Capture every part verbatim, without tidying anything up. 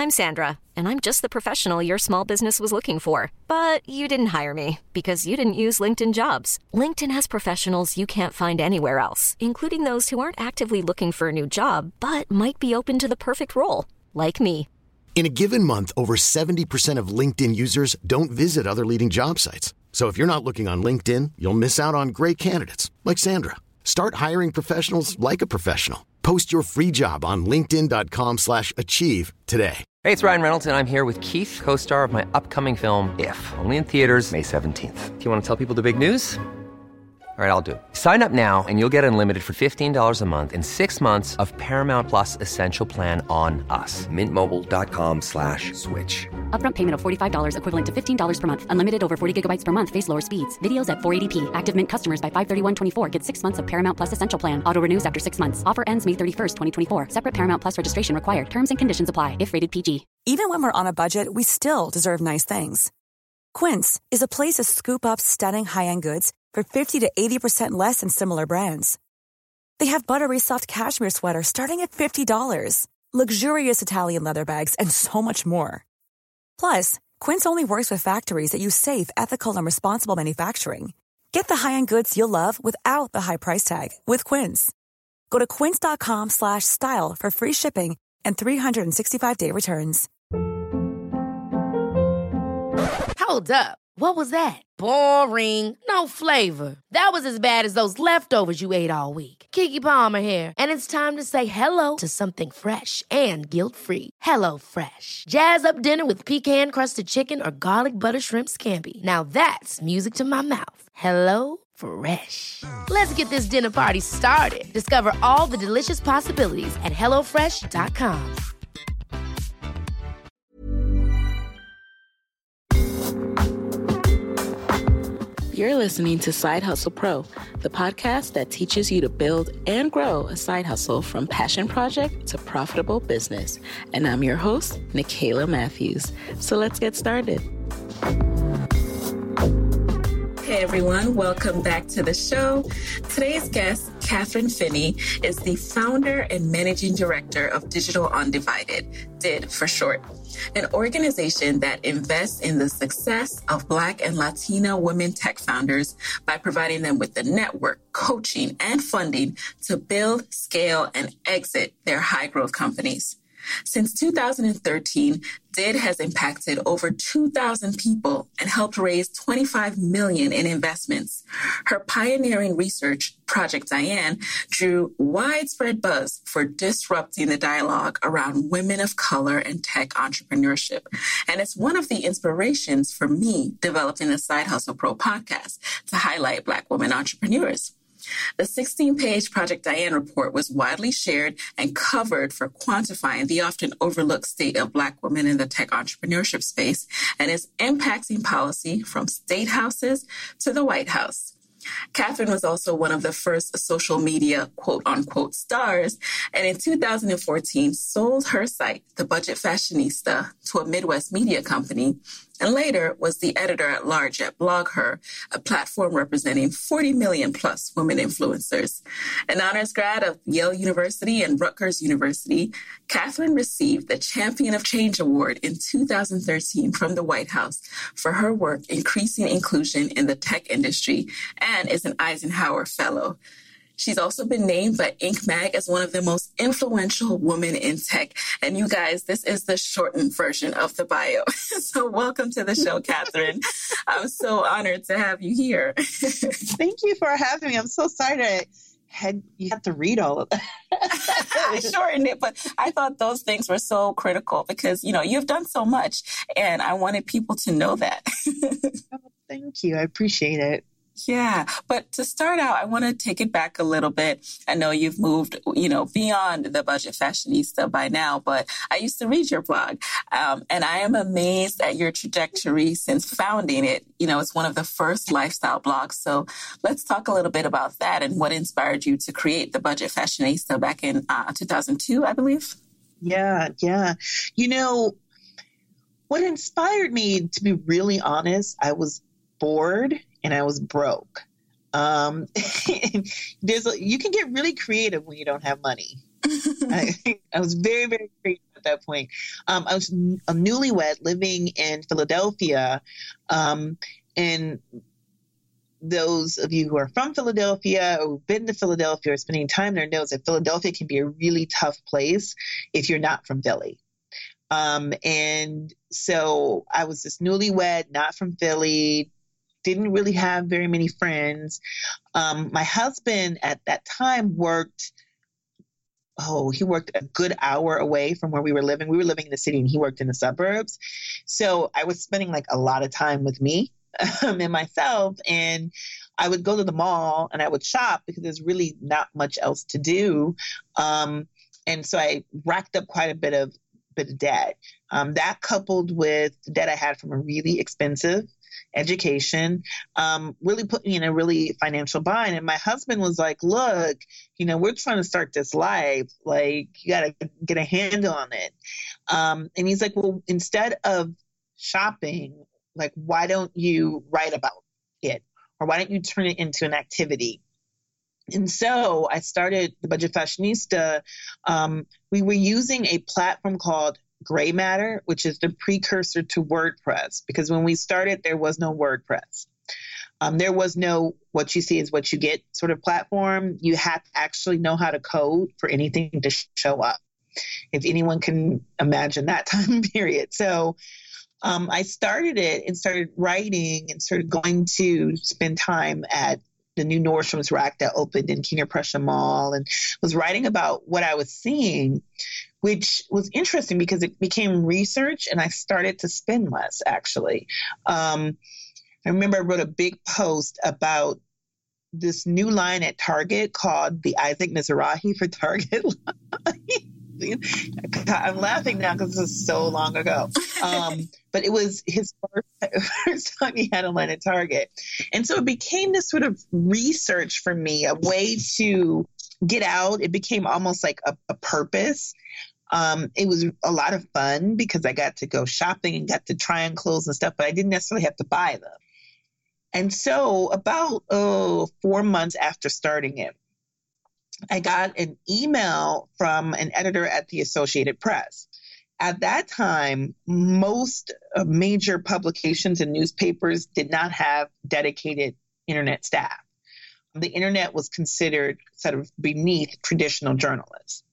I'm Sandra, and I'm just the professional your small business was looking for. But you didn't hire me because you didn't use LinkedIn Jobs. LinkedIn has professionals you can't find anywhere else, including those who aren't actively looking for a new job, but might be open to the perfect role, like me. In a given month, over seventy percent of LinkedIn users don't visit other leading job sites. So if you're not looking on LinkedIn, you'll miss out on great candidates like Sandra. Start hiring professionals like a professional. Post your free job on linkedin dot com slash achieve today. Hey, it's Ryan Reynolds, and I'm here with Keith, co-star of my upcoming film, If, only in theaters May seventeenth. Do you want to tell people the big news? All right, I'll do it. Sign up now and you'll get unlimited for fifteen dollars a month and six months of Paramount Plus Essential Plan on us. Mint Mobile dot com slash switch. Upfront payment of forty-five dollars equivalent to fifteen dollars per month. Unlimited over forty gigabytes per month. Face lower speeds. Videos at four eighty p. Active Mint customers by five thirty-one twenty-four get six months of Paramount Plus Essential Plan. Auto renews after six months. Offer ends May thirty-first, twenty twenty-four. Separate Paramount Plus registration required. Terms and conditions apply if rated P G. Even when we're on a budget, we still deserve nice things. Quince is a place to scoop up stunning high-end goods for fifty to eighty percent less than similar brands. They have buttery soft cashmere sweaters starting at fifty dollars, luxurious Italian leather bags, and so much more. Plus, Quince only works with factories that use safe, ethical, and responsible manufacturing. Get the high-end goods you'll love without the high price tag with Quince. Go to quince dot com slash style for free shipping and three sixty-five day returns. Hold up. What was that? Boring. No flavor. That was as bad as those leftovers you ate all week. Keke Palmer here, and it's time to say hello to something fresh and guilt-free. Hello Fresh. Jazz up dinner with pecan-crusted chicken or garlic butter shrimp scampi. Now that's music to my mouth. Hello Fresh. Let's get this dinner party started. Discover all the delicious possibilities at hello fresh dot com. You're listening to Side Hustle Pro, the podcast that teaches you to build and grow a side hustle from passion project to profitable business. And I'm your host, Nicaila Matthews. So let's get started. Hey everyone, welcome back to the show. Today's guest, Katherine Finney, is the founder and managing director of Digital Undivided, D I D for short, an organization that invests in the success of Black and Latina women tech founders by providing them with the network, coaching, and funding to build, scale, and exit their high-growth companies. Since two thousand thirteen, D I D has impacted over two thousand people and helped raise twenty-five million dollars in investments. Her pioneering research, Project Diane, drew widespread buzz for disrupting the dialogue around women of color and tech entrepreneurship. And it's one of the inspirations for me developing the Side Hustle Pro podcast to highlight Black women entrepreneurs. The sixteen-page Project Diane report was widely shared and covered for quantifying the often overlooked state of Black women in the tech entrepreneurship space and is impacting policy from state houses to the White House. Katherine was also one of the first social media quote-unquote stars, and in two thousand fourteen sold her site, The Budget Fashionista, to a Midwest media company, and later was the editor-at-large at BlogHer, a platform representing forty million plus women influencers. An honors grad of Yale University and Rutgers University, Katherine received the Champion of Change Award in two thousand thirteen from the White House for her work increasing inclusion in the tech industry and is an Eisenhower Fellow. She's also been named by Inc Mag as one of the most influential women in tech. And you guys, this is the shortened version of the bio. So welcome to the show, Katherine. I'm so honored to have you here. Thank you for having me. I'm so sorry to had you had to read all of that. I shortened it, but I thought those things were so critical because, you know, you've done so much and I wanted people to know that. Oh, thank you. I appreciate it. Yeah. But to start out, I want to take it back a little bit. I know you've moved, you know, beyond The Budget Fashionista by now, but I used to read your blog. Um, and I am amazed at your trajectory since founding it. You know, it's one of the first lifestyle blogs. So let's talk a little bit about that and what inspired you to create The Budget Fashionista back in uh, two thousand two, I believe. Yeah. Yeah. You know, what inspired me, to be really honest, I was bored and I was broke. Um, there's a, you can get really creative when you don't have money. I, I was very, very creative at at that point. Um, I was a newlywed living in Philadelphia. Um, and those of you who are from Philadelphia or who've been to Philadelphia or spending time there knows that Philadelphia can be a really tough place if you're not from Philly. Um, and so I was this newlywed, not from Philly, didn't really have very many friends. Um, my husband at that time worked, oh, he worked a good hour away from where we were living. We were living in the city and he worked in the suburbs. So I was spending like a lot of time with me um, and myself. And I would go to the mall and I would shop because there's really not much else to do. Um, and so I racked up quite a bit of bit of debt. Um, that coupled with the debt I had from a really expensive education, um, really put me in a really financial bind. And my husband was like, look, you know, we're trying to start this life. Like, you got to get a handle on it. Um, and he's like, well, instead of shopping, like, why don't you write about it? Or why don't you turn it into an activity? And so I started the Budget Fashionista. Um, we were using a platform called Gray Matter, which is the precursor to WordPress, because when we started, there was no WordPress. Um, there was no what you see is what you get sort of platform. You had to actually know how to code for anything to show up, if anyone can imagine that time period. So um, I started it and started writing and started going to spend time at the new Nordstrom's rack that opened in King of Prussia Mall, and was writing about what I was seeing, which was interesting because it became research and I started to spend less, actually. Um, I remember I wrote a big post about this new line at Target called the Isaac Mizrahi for Target line. I'm laughing now because this is so long ago. Um, but it was his first, first time he had a line at Target. And so it became this sort of research for me, a way to get out. It became almost like a, a purpose. Um, it was a lot of fun because I got to go shopping and got to try on clothes and stuff, but I didn't necessarily have to buy them. And so about oh, four months after starting it, I got an email from an editor at the Associated Press. At that time, most major publications and newspapers did not have dedicated internet staff. The internet was considered sort of beneath traditional journalists.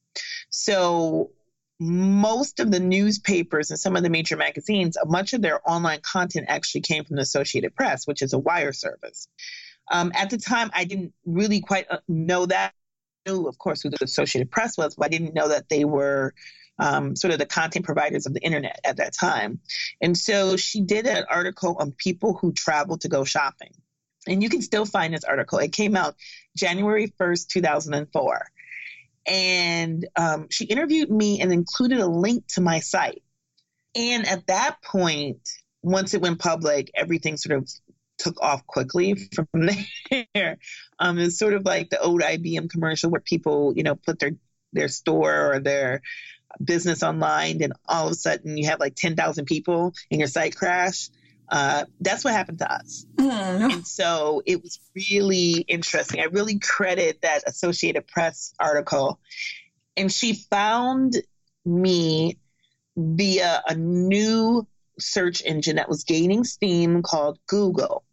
So most of the newspapers and some of the major magazines, much of their online content actually came from the Associated Press, which is a wire service. Um, at the time, I didn't really quite know that. Knew, of course, who the Associated Press was, but I didn't know that they were um, sort of the content providers of the internet at that time. And so she did an article on people who traveled to go shopping. And you can still find this article. It came out January first, two thousand four. And um, she interviewed me and included a link to my site. And at that point, once it went public, everything sort of took off quickly from there. Um, it's sort of like the old I B M commercial where people, you know, put their, their store or their business online and all of a sudden you have like ten thousand people and your site crash. Uh, that's what happened to us. Mm. And so it was really interesting. I really credit that Associated Press article. And she found me via a new search engine that was gaining steam called Google.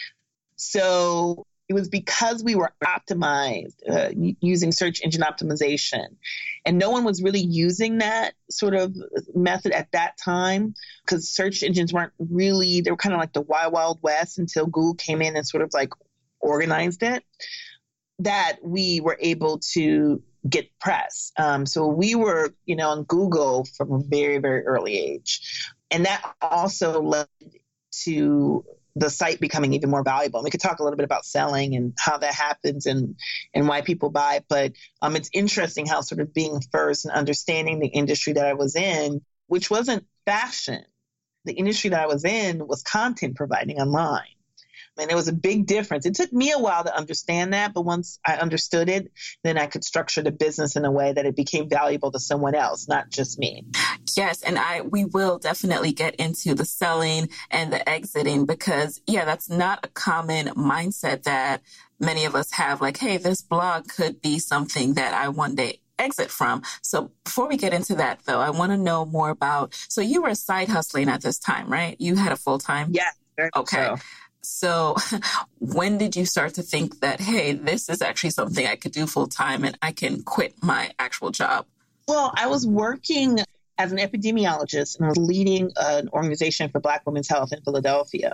So it was because we were optimized uh, using search engine optimization. And no one was really using that sort of method at that time because search engines weren't really, they were kind of like the wild, wild west until Google came in and sort of like organized it, that we were able to get press. Um, so we were, you know, on Google from a very, very early age. And that also led to the site becoming even more valuable. And we could talk a little bit about selling and how that happens and, and why people buy. But um, it's interesting how sort of being first and understanding the industry that I was in, which wasn't fashion. The industry that I was in was content providing online. And it was a big difference. It took me a while to understand that, but once I understood it, then I could structure the business in a way that it became valuable to someone else, not just me. Yes, and I we will definitely get into the selling and the exiting because, yeah, that's not a common mindset that many of us have. Like, hey, this blog could be something that I one day exit from. So before we get into that, though, I want to know more about, so you were side hustling at this time, right? You had a full-time? Yeah. Okay. So. so when did you start to think that, hey, this is actually something I could do full-time and I can quit my actual job? Well, I was working as an epidemiologist and I was leading an organization for Black women's health in Philadelphia.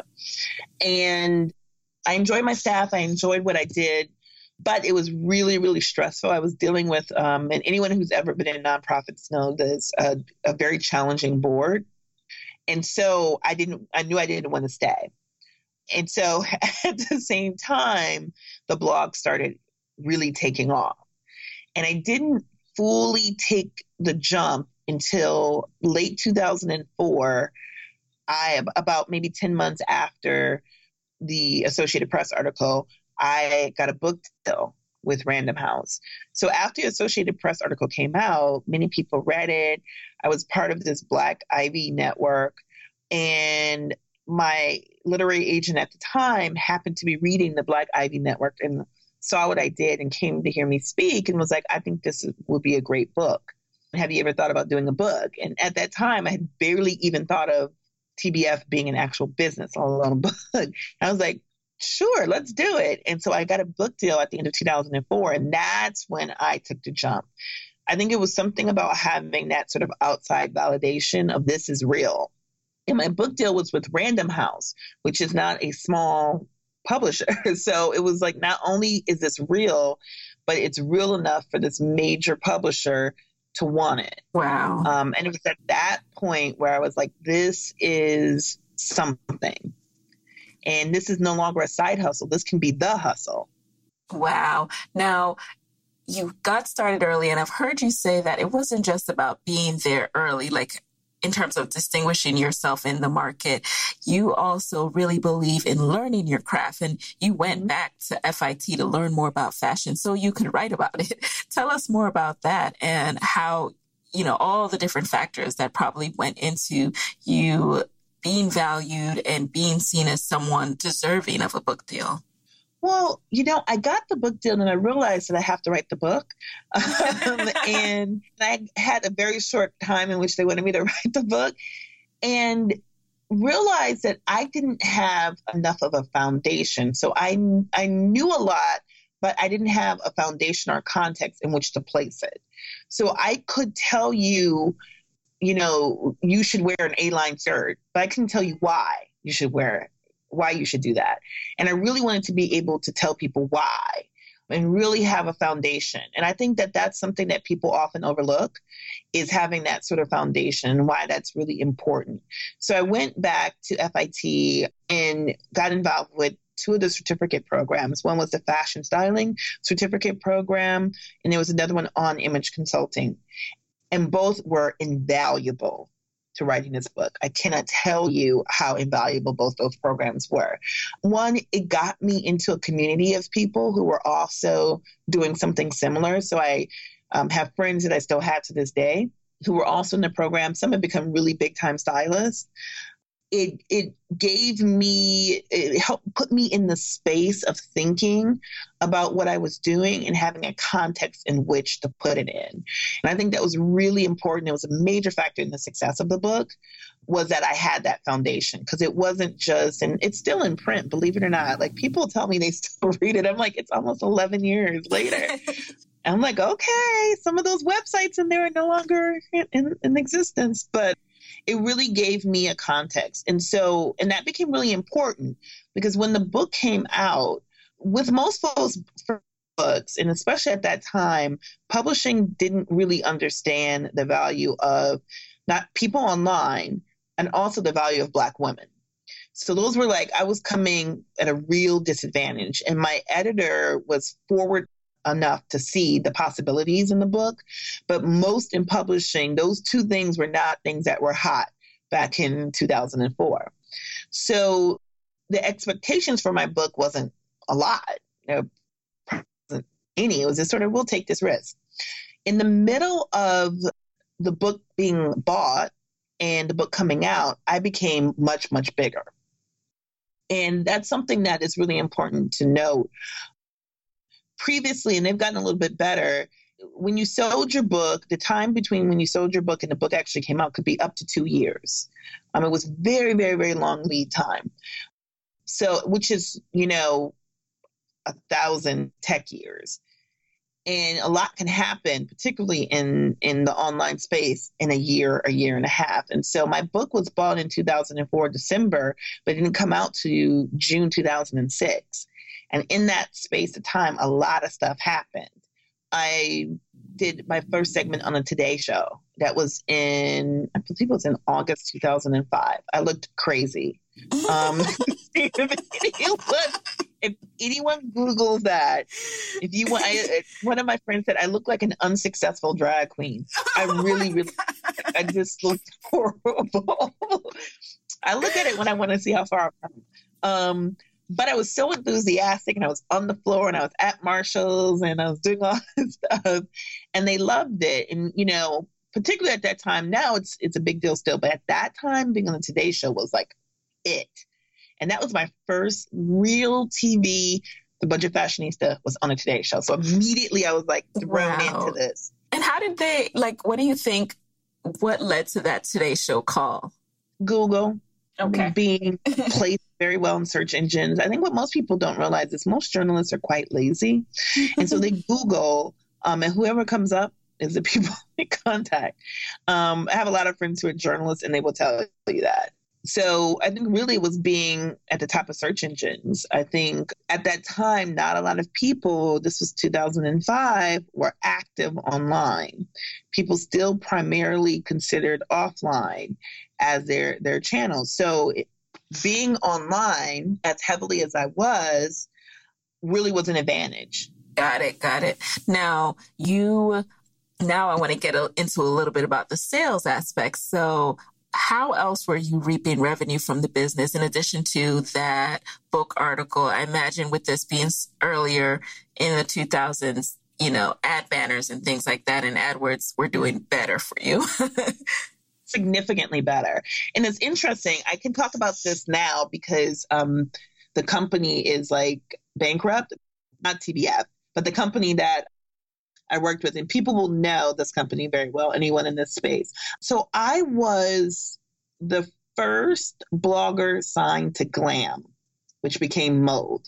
And I enjoyed my staff. I enjoyed what I did, but it was really, really stressful. I was dealing with, um, and anyone who's ever been in nonprofits knows there's a, a very challenging board. And so I didn't, I knew I didn't want to stay. And so at the same time, the blog started really taking off. And I didn't fully take the jump until late two thousand four, I about maybe ten months after the Associated Press article, I got a book deal with Random House. So after the Associated Press article came out, many people read it. I was part of this Black Ivy network, and my literary agent at the time happened to be reading the Black Ivy network and saw what I did and came to hear me speak and was like, I think this would be a great book. Have you ever thought about doing a book? And at that time, I had barely even thought of T B F being an actual business, let alone a book. I was like, sure, let's do it. And so I got a book deal at the end of two thousand four, and that's when I took the jump. I think it was something about having that sort of outside validation of this is real. And my book deal was with Random House, which is not a small publisher. So it was like, not only is this real, but it's real enough for this major publisher to want it. Wow. Um, and it was at that point where I was like, this is something. And this is no longer a side hustle. This can be the hustle. Wow. Now, you got started early, and I've heard you say that it wasn't just about being there early, like in terms of distinguishing yourself in the market. You also really believe in learning your craft, and you went mm-hmm. back to F I T to learn more about fashion so you could write about it. Tell us more about that and how, you know, all the different factors that probably went into you being valued and being seen as someone deserving of a book deal. Well, you know, I got the book deal and I realized that I have to write the book. Um, and I had a very short time in which they wanted me to write the book, and realized that I didn't have enough of a foundation. So I, I knew a lot, but I didn't have a foundation or context in which to place it. So I could tell you, you know, you should wear an A-line shirt, but I couldn't tell you why you should wear it. Why you should do that. And I really wanted to be able to tell people why and really have a foundation. And I think that that's something that people often overlook, is having that sort of foundation and why that's really important. So I went back to F I T and got involved with two of the certificate programs. One was the fashion styling certificate program, and there was another one on image consulting. And both were invaluable to writing this book. I cannot tell you how invaluable both those programs were. One, it got me into a community of people who were also doing something similar. So I um, have friends that I still have to this day who were also in the program. Some have become really big time stylists. It it gave me, it helped put me in the space of thinking about what I was doing and having a context in which to put it in. And I think that was really important. It was a major factor in the success of the book, was that I had that foundation, because it wasn't just, and it's still in print, believe it or not. Like, people tell me they still read it. I'm like, it's almost eleven years later. And I'm like, okay, some of those websites in there are no longer in, in, in existence, but it really gave me a context. And so, and that became really important, because when the book came out, with most folks books, and especially at that time, publishing didn't really understand the value of not people online, and also the value of Black women. So those were like, I was coming at a real disadvantage, and my editor was forward enough to see the possibilities in the book. But most in publishing, those two things were not things that were hot back in two thousand four. So the expectations for my book wasn't a lot, you know, wasn't any. It was just sort of, we'll take this risk. In the middle of the book being bought and the book coming out, I became much, much bigger. And that's something that is really important to note. Previously, and they've gotten a little bit better, when you sold your book, the time between when you sold your book and the book actually came out could be up to two years. Um, it was very, very, very long lead time. So, which is, you know, a thousand tech years. And a lot can happen, particularly in, in the online space, in a year, a year and a half. And so my book was bought in two thousand four, December, but it didn't come out to June two thousand six. And in that space of time, a lot of stuff happened. I did my first segment on a Today Show. That was in, I believe it was in August two thousand five. I looked crazy. Um, if, anyone, if anyone Googles that, if you want, I, one of my friends said I look like an unsuccessful drag queen. I really, really, I just looked horrible. I look at it when I want to see how far I've come. Um, But I was so enthusiastic, and I was on the floor, and I was at Marshall's, and I was doing all this stuff, and they loved it. And, you know, particularly at that time, now it's it's a big deal still, but at that time, being on the Today Show was like it. And that was my first real T V. The Budget Fashionista was on a Today Show. So immediately I was like thrown wow. into this. And how did they, like, what do you think, what led to that Today Show call? Google. Okay. Being placed very well in search engines. I think what most people don't realize is most journalists are quite lazy. And so they Google, um, and whoever comes up is the people they contact. Um, I have a lot of friends who are journalists, and they will tell you that. So I think really it was being at the top of search engines. I think at that time, not a lot of people, this was two thousand five, were active online. People still primarily considered offline as their, their channels. So it, being online as heavily as I was really was an advantage. Got it. Got it. Now you, now I want to get a, into a little bit about the sales aspect. So how else were you reaping revenue from the business in addition to that book article? I imagine with this being earlier in the two thousands, you know, ad banners and things like that, and AdWords were doing better for you. Significantly better. And it's interesting. I can talk about this now because um, the company is like bankrupt, not T B F, but the company that I worked with, and people will know this company very well, anyone in this space. So I was the first blogger signed to Glam, which became Mode.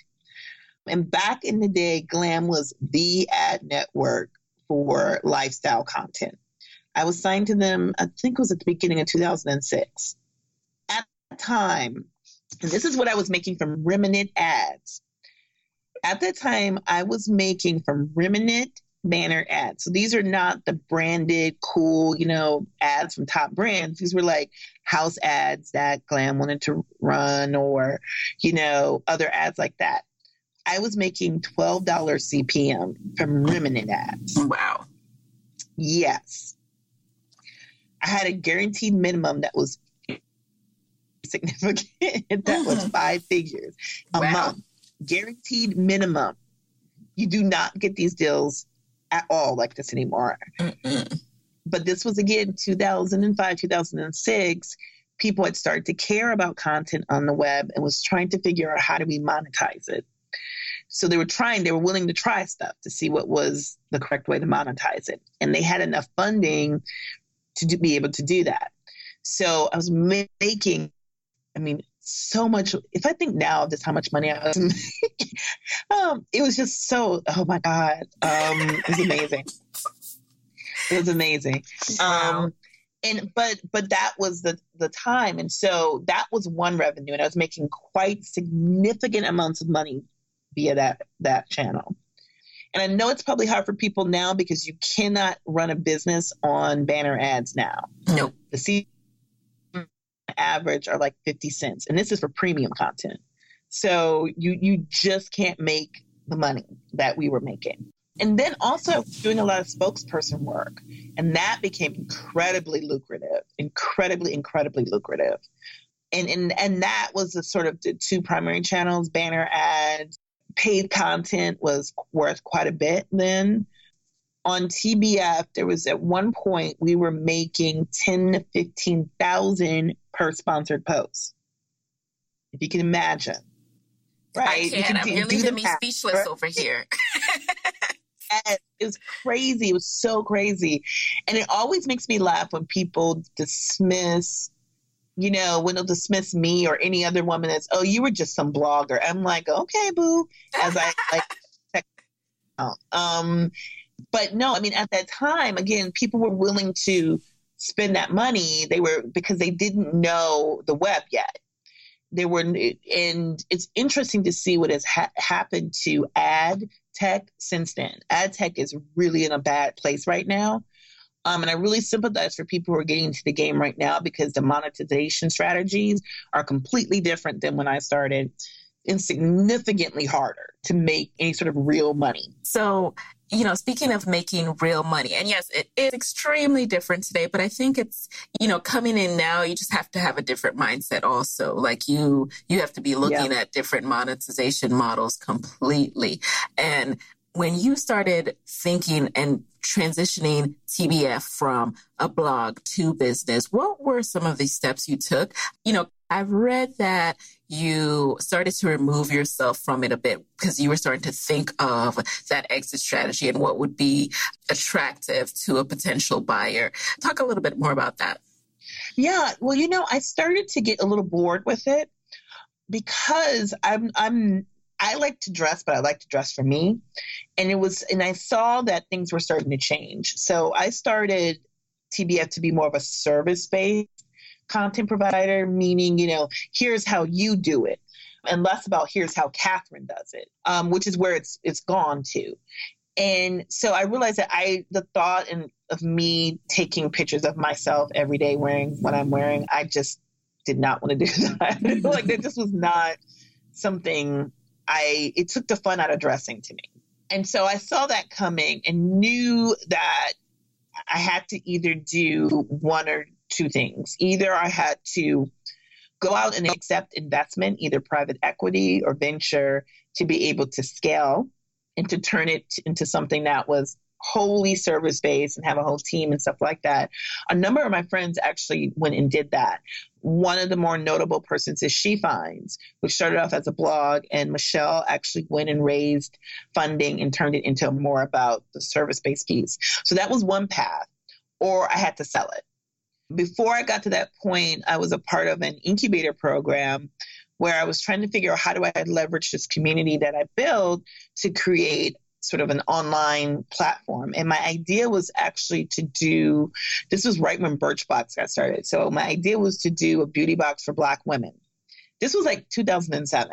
And back in the day, Glam was the ad network for lifestyle content. I was signed to them, I think it was at the beginning of two thousand six. At the time, and this is what I was making from Remnant ads. At that time, I was making from Remnant banner ads. So these are not the branded, cool, you know, ads from top brands. These were like house ads that Glam wanted to run, or, you know, other ads like that. I was making twelve dollars C P M from Remnant ads. Wow. Yes. I had a guaranteed minimum that was significant. That mm-hmm. was five figures a wow. month. Guaranteed minimum. You do not get these deals at all like this anymore. Mm-mm. But this was, again, two thousand five, two thousand six. People had started to care about content on the web and was trying to figure out how do we monetize it. So they were trying, they were willing to try stuff to see what was the correct way to monetize it. And they had enough funding to do, be able to do that. So I was making, I mean, so much. If I think now of just how much money I was making, um, it was just so, oh my God. Um, it was amazing. It was amazing. Wow. Um, and, but, but that was the, the time. And so that was one revenue, and I was making quite significant amounts of money via that, that channel. And I know it's probably hard for people now because you cannot run a business on banner ads now. Nope. The C average are like fifty cents. And this is for premium content. So you, you just can't make the money that we were making. And then also doing a lot of spokesperson work. And that became incredibly lucrative, incredibly, incredibly lucrative. And, and, and that was the sort of the two primary channels, banner ads. Paid content was worth quite a bit then. On T B F, there was at one point we were making ten to fifteen thousand per sponsored post. If you can imagine, right? I can. I'm, you're leaving me speechless right? over here. And It was crazy. It was so crazy. And it always makes me laugh when people dismiss, you know, when they'll dismiss me or any other woman as, oh, you were just some blogger. I'm like, okay, boo. As I like check out. Um, but no, I mean, at that time, again, people were willing to spend that money. They were, because they didn't know the web yet. They were, and it's interesting to see what has ha- happened to ad tech since then. Ad tech is really in a bad place right now. Um, and I really sympathize for people who are getting into the game right now because the monetization strategies are completely different than when I started and significantly harder to make any sort of real money. So, you know, speaking of making real money, and yes, it is extremely different today, but I think it's, you know, coming in now, you just have to have a different mindset also. Like you, you have to be looking yeah. at different monetization models completely. And when you started thinking and transitioning T B F from a blog to business, what were some of the steps you took? You know, I've read that you started to remove yourself from it a bit because you were starting to think of that exit strategy and what would be attractive to a potential buyer. Talk a little bit more about that. Yeah, well, you know, I started to get a little bored with it because I'm, I'm, I like to dress, but I like to dress for me. And it was, and I saw that things were starting to change. So I started T B F to be more of a service-based content provider, meaning, you know, here's how you do it, and less about here's how Catherine does it, um, which is where it's it's gone to. And so I realized that I, the thought and of me taking pictures of myself every day wearing what I'm wearing, I just did not want to do that. Like that just was not something I, it took the fun out of dressing to me. And so I saw that coming and knew that I had to either do one or two things. Either I had to go out and accept investment, either private equity or venture, to be able to scale and to turn it into something that was wholly service-based and have a whole team and stuff like that. A number of my friends actually went and did that. One of the more notable persons is She Finds, which started off as a blog, and Michelle actually went and raised funding and turned it into more about the service-based piece. So that was one path, or I had to sell it. Before I got to that point, I was a part of an incubator program where I was trying to figure out how do I leverage this community that I built to create sort of an online platform. And my idea was actually to do, this was right when Birchbox got started. So my idea was to do a beauty box for Black women. This was like two thousand seven.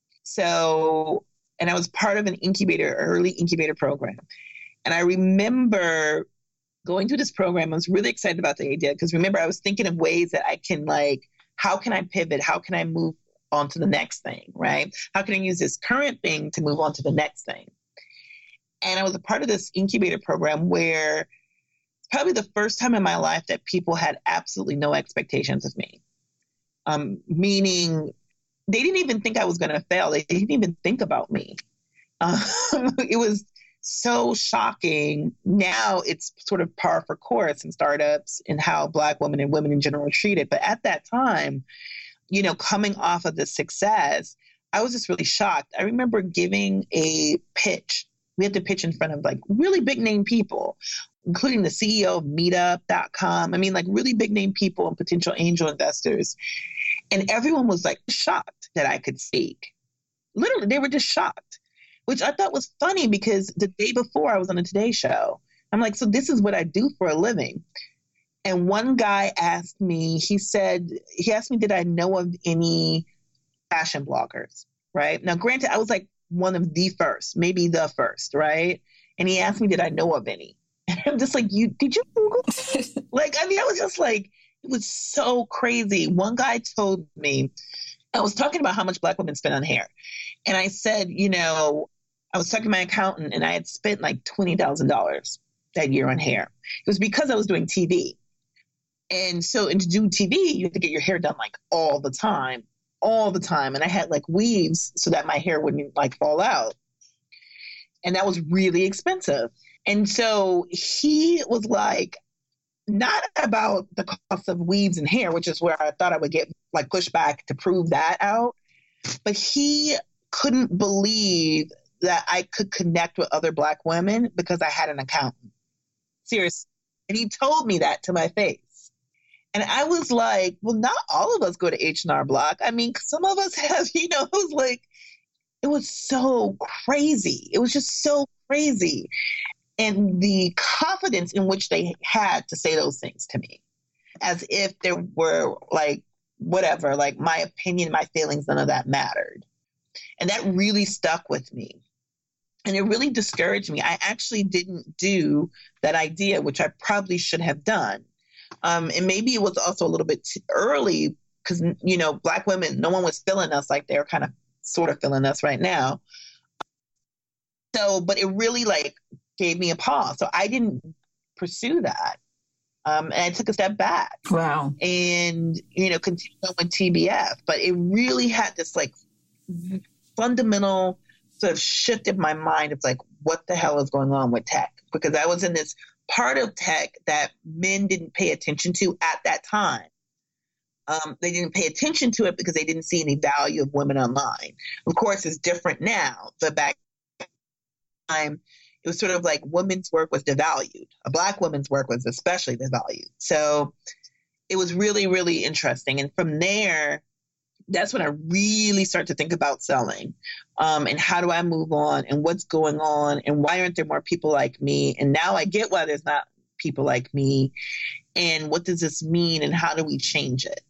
So, and I was part of an incubator, early incubator program. And I remember going through this program, I was really excited about the idea because remember, I was thinking of ways that I can like, how can I pivot? How can I move on to the next thing, right? How can I use this current thing to move on to the next thing? And I was a part of this incubator program where it's probably the first time in my life that people had absolutely no expectations of me. Um, meaning they didn't even think I was going to fail. They didn't even think about me. Um, it was so shocking. Now it's sort of par for course in startups and how Black women and women in general are treated. But at that time, you know, coming off of the success, I was just really shocked. I remember giving a pitch. We had to pitch in front of like really big name people, including the C E O of meetup dot com. I mean, like really big name people and potential angel investors. And everyone was like shocked that I could speak. Literally, they were just shocked, which I thought was funny because the day before I was on the Today Show. I'm like, so this is what I do for a living. And one guy asked me, he said, he asked me, did I know of any fashion bloggers, right? Now, granted, I was like one of the first, maybe the first, right? And he asked me, did I know of any? And I'm just like, you, did you Google? Like, I mean, I was just like, it was so crazy. One guy told me, I was talking about how much Black women spend on hair. And I said, you know, I was talking to my accountant and I had spent like twenty thousand dollars that year on hair. It was because I was doing T V. And so, and to do T V, you have to get your hair done like all the time, all the time. And I had like weaves so that my hair wouldn't like fall out. And that was really expensive. And so he was like, not about the cost of weaves and hair, which is where I thought I would get like pushback to prove that out. But he couldn't believe that I could connect with other Black women because I had an accountant. Seriously. And he told me that to my face. And I was like, well, not all of us go to H and R Block. I mean, some of us have, you know, it was like, it was so crazy. It was just so crazy. And the confidence in which they had to say those things to me, as if there were like, whatever, like my opinion, my feelings, none of that mattered. And that really stuck with me. And it really discouraged me. I actually didn't do that idea, which I probably should have done. Um, and maybe it was also a little bit too early because, you know, Black women, no one was feeling us like they're kind of sort of feeling us right now. So, but it really like gave me a pause. So I didn't pursue that. Um, and I took a step back. Wow. And, you know, continued on with T B F. But it really had this like fundamental sort of shift in my mind of like, what the hell is going on with tech? Because I was in this part of tech that men didn't pay attention to at that time. Um, they didn't pay attention to it because they didn't see any value of women online. Of course, it's different now, but back then, time, it was sort of like women's work was devalued. A Black woman's work was especially devalued. So it was really, really interesting. And from there, that's when I really started to think about selling um, and how do I move on and what's going on and why aren't there more people like me? And now I get why there's not people like me and what does this mean and how do we change it?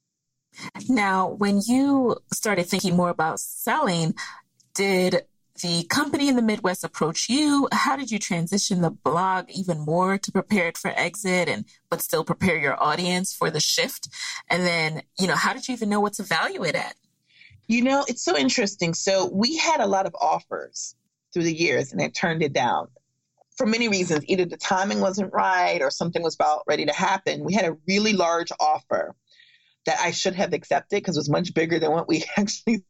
Now, when you started thinking more about selling, did the company in the Midwest approach you? How did you transition the blog even more to prepare it for exit and but still prepare your audience for the shift? And then, you know, how did you even know what to value it at? You know, it's so interesting. So we had a lot of offers through the years and I turned it down for many reasons. Either the timing wasn't right or something was about ready to happen. We had a really large offer that I should have accepted because it was much bigger than what we actually.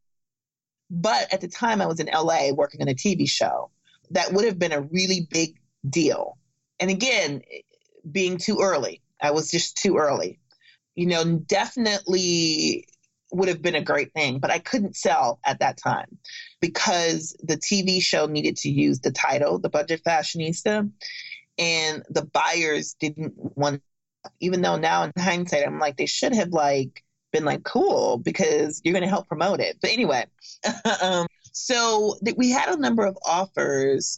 But at the time I was in L A working on a T V show that would have been a really big deal. And again, being too early, I was just too early, you know, definitely would have been a great thing, but I couldn't sell at that time because the T V show needed to use the title, The Budget Fashionista, and the buyers didn't want, even though now in hindsight, I'm like, they should have like been like, cool, because you're going to help promote it. But anyway, um, so th- we had a number of offers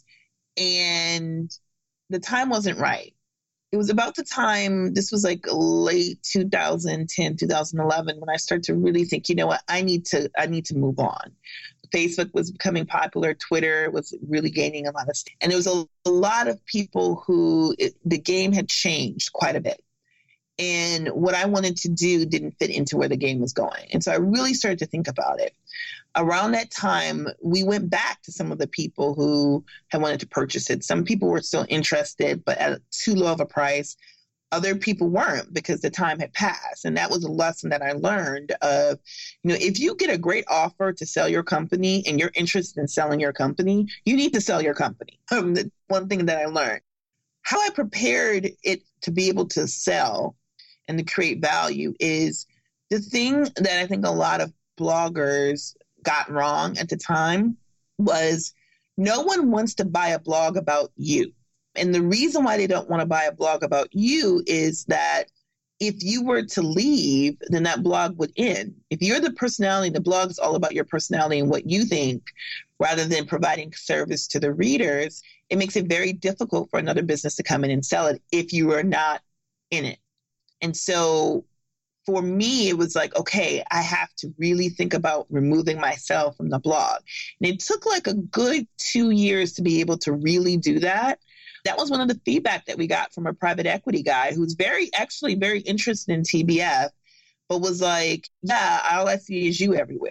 and the time wasn't right. It was about the time, this was like late two thousand ten, two thousand eleven, when I started to really think, you know what, I need to, I need to move on. Facebook was becoming popular. Twitter was really gaining a lot of, st- and there was a, a lot of people who it, the game had changed quite a bit. And what I wanted to do didn't fit into where the game was going. And so I really started to think about it. Around that time, we went back to some of the people who had wanted to purchase it. Some people were still interested, but at too low of a price. Other people weren't because the time had passed. And that was a lesson that I learned of, you know, if you get a great offer to sell your company and you're interested in selling your company, you need to sell your company. Um, the one thing that I learned. How I prepared it to be able to sell and to create value is the thing that I think a lot of bloggers got wrong at the time was no one wants to buy a blog about you. And the reason why they don't want to buy a blog about you is that if you were to leave, then that blog would end. If you're the personality, the blog is all about your personality and what you think, rather than providing service to the readers, it makes it very difficult for another business to come in and sell it if you are not in it. And so for me, it was like, okay, I have to really think about removing myself from the blog. And it took like a good two years to be able to really do that. That was one of the feedback that we got from a private equity guy who's very, actually very interested in T B F, but was like, yeah, all I see is you everywhere.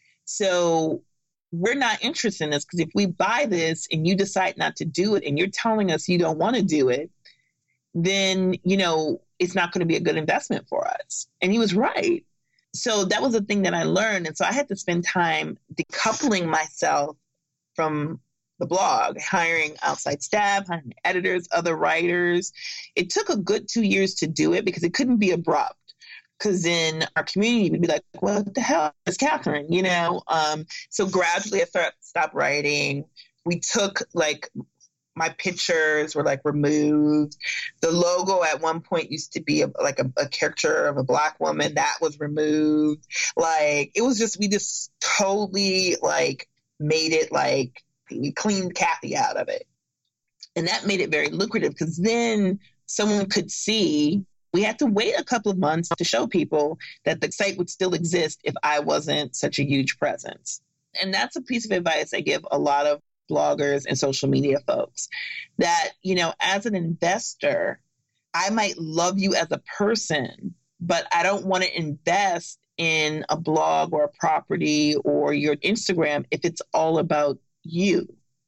So we're not interested in this because if we buy this and you decide not to do it and you're telling us you don't want to do it, then, you know, it's not going to be a good investment for us. And he was right. So that was the thing that I learned. And so I had to spend time decoupling myself from the blog, hiring outside staff, hiring editors, other writers. It took a good two years to do it because it couldn't be abrupt. because then our community would be like, well, what the hell is Catherine, you know? Um, so gradually I started, stopped writing. We took like, my pictures were like removed. The logo at one point used to be a, like a, a caricature of a Black woman. That was removed. Like, it was just, we just totally like made it like, we cleaned Kathy out of it. And that made it very lucrative because then someone could see. We had to wait a couple of months to show people that the site would still exist if I wasn't such a huge presence. And that's a piece of advice I give a lot of bloggers and social media folks, that, you know, as an investor, I might love you as a person, but I don't want to invest in a blog or a property or your Instagram if it's all about you,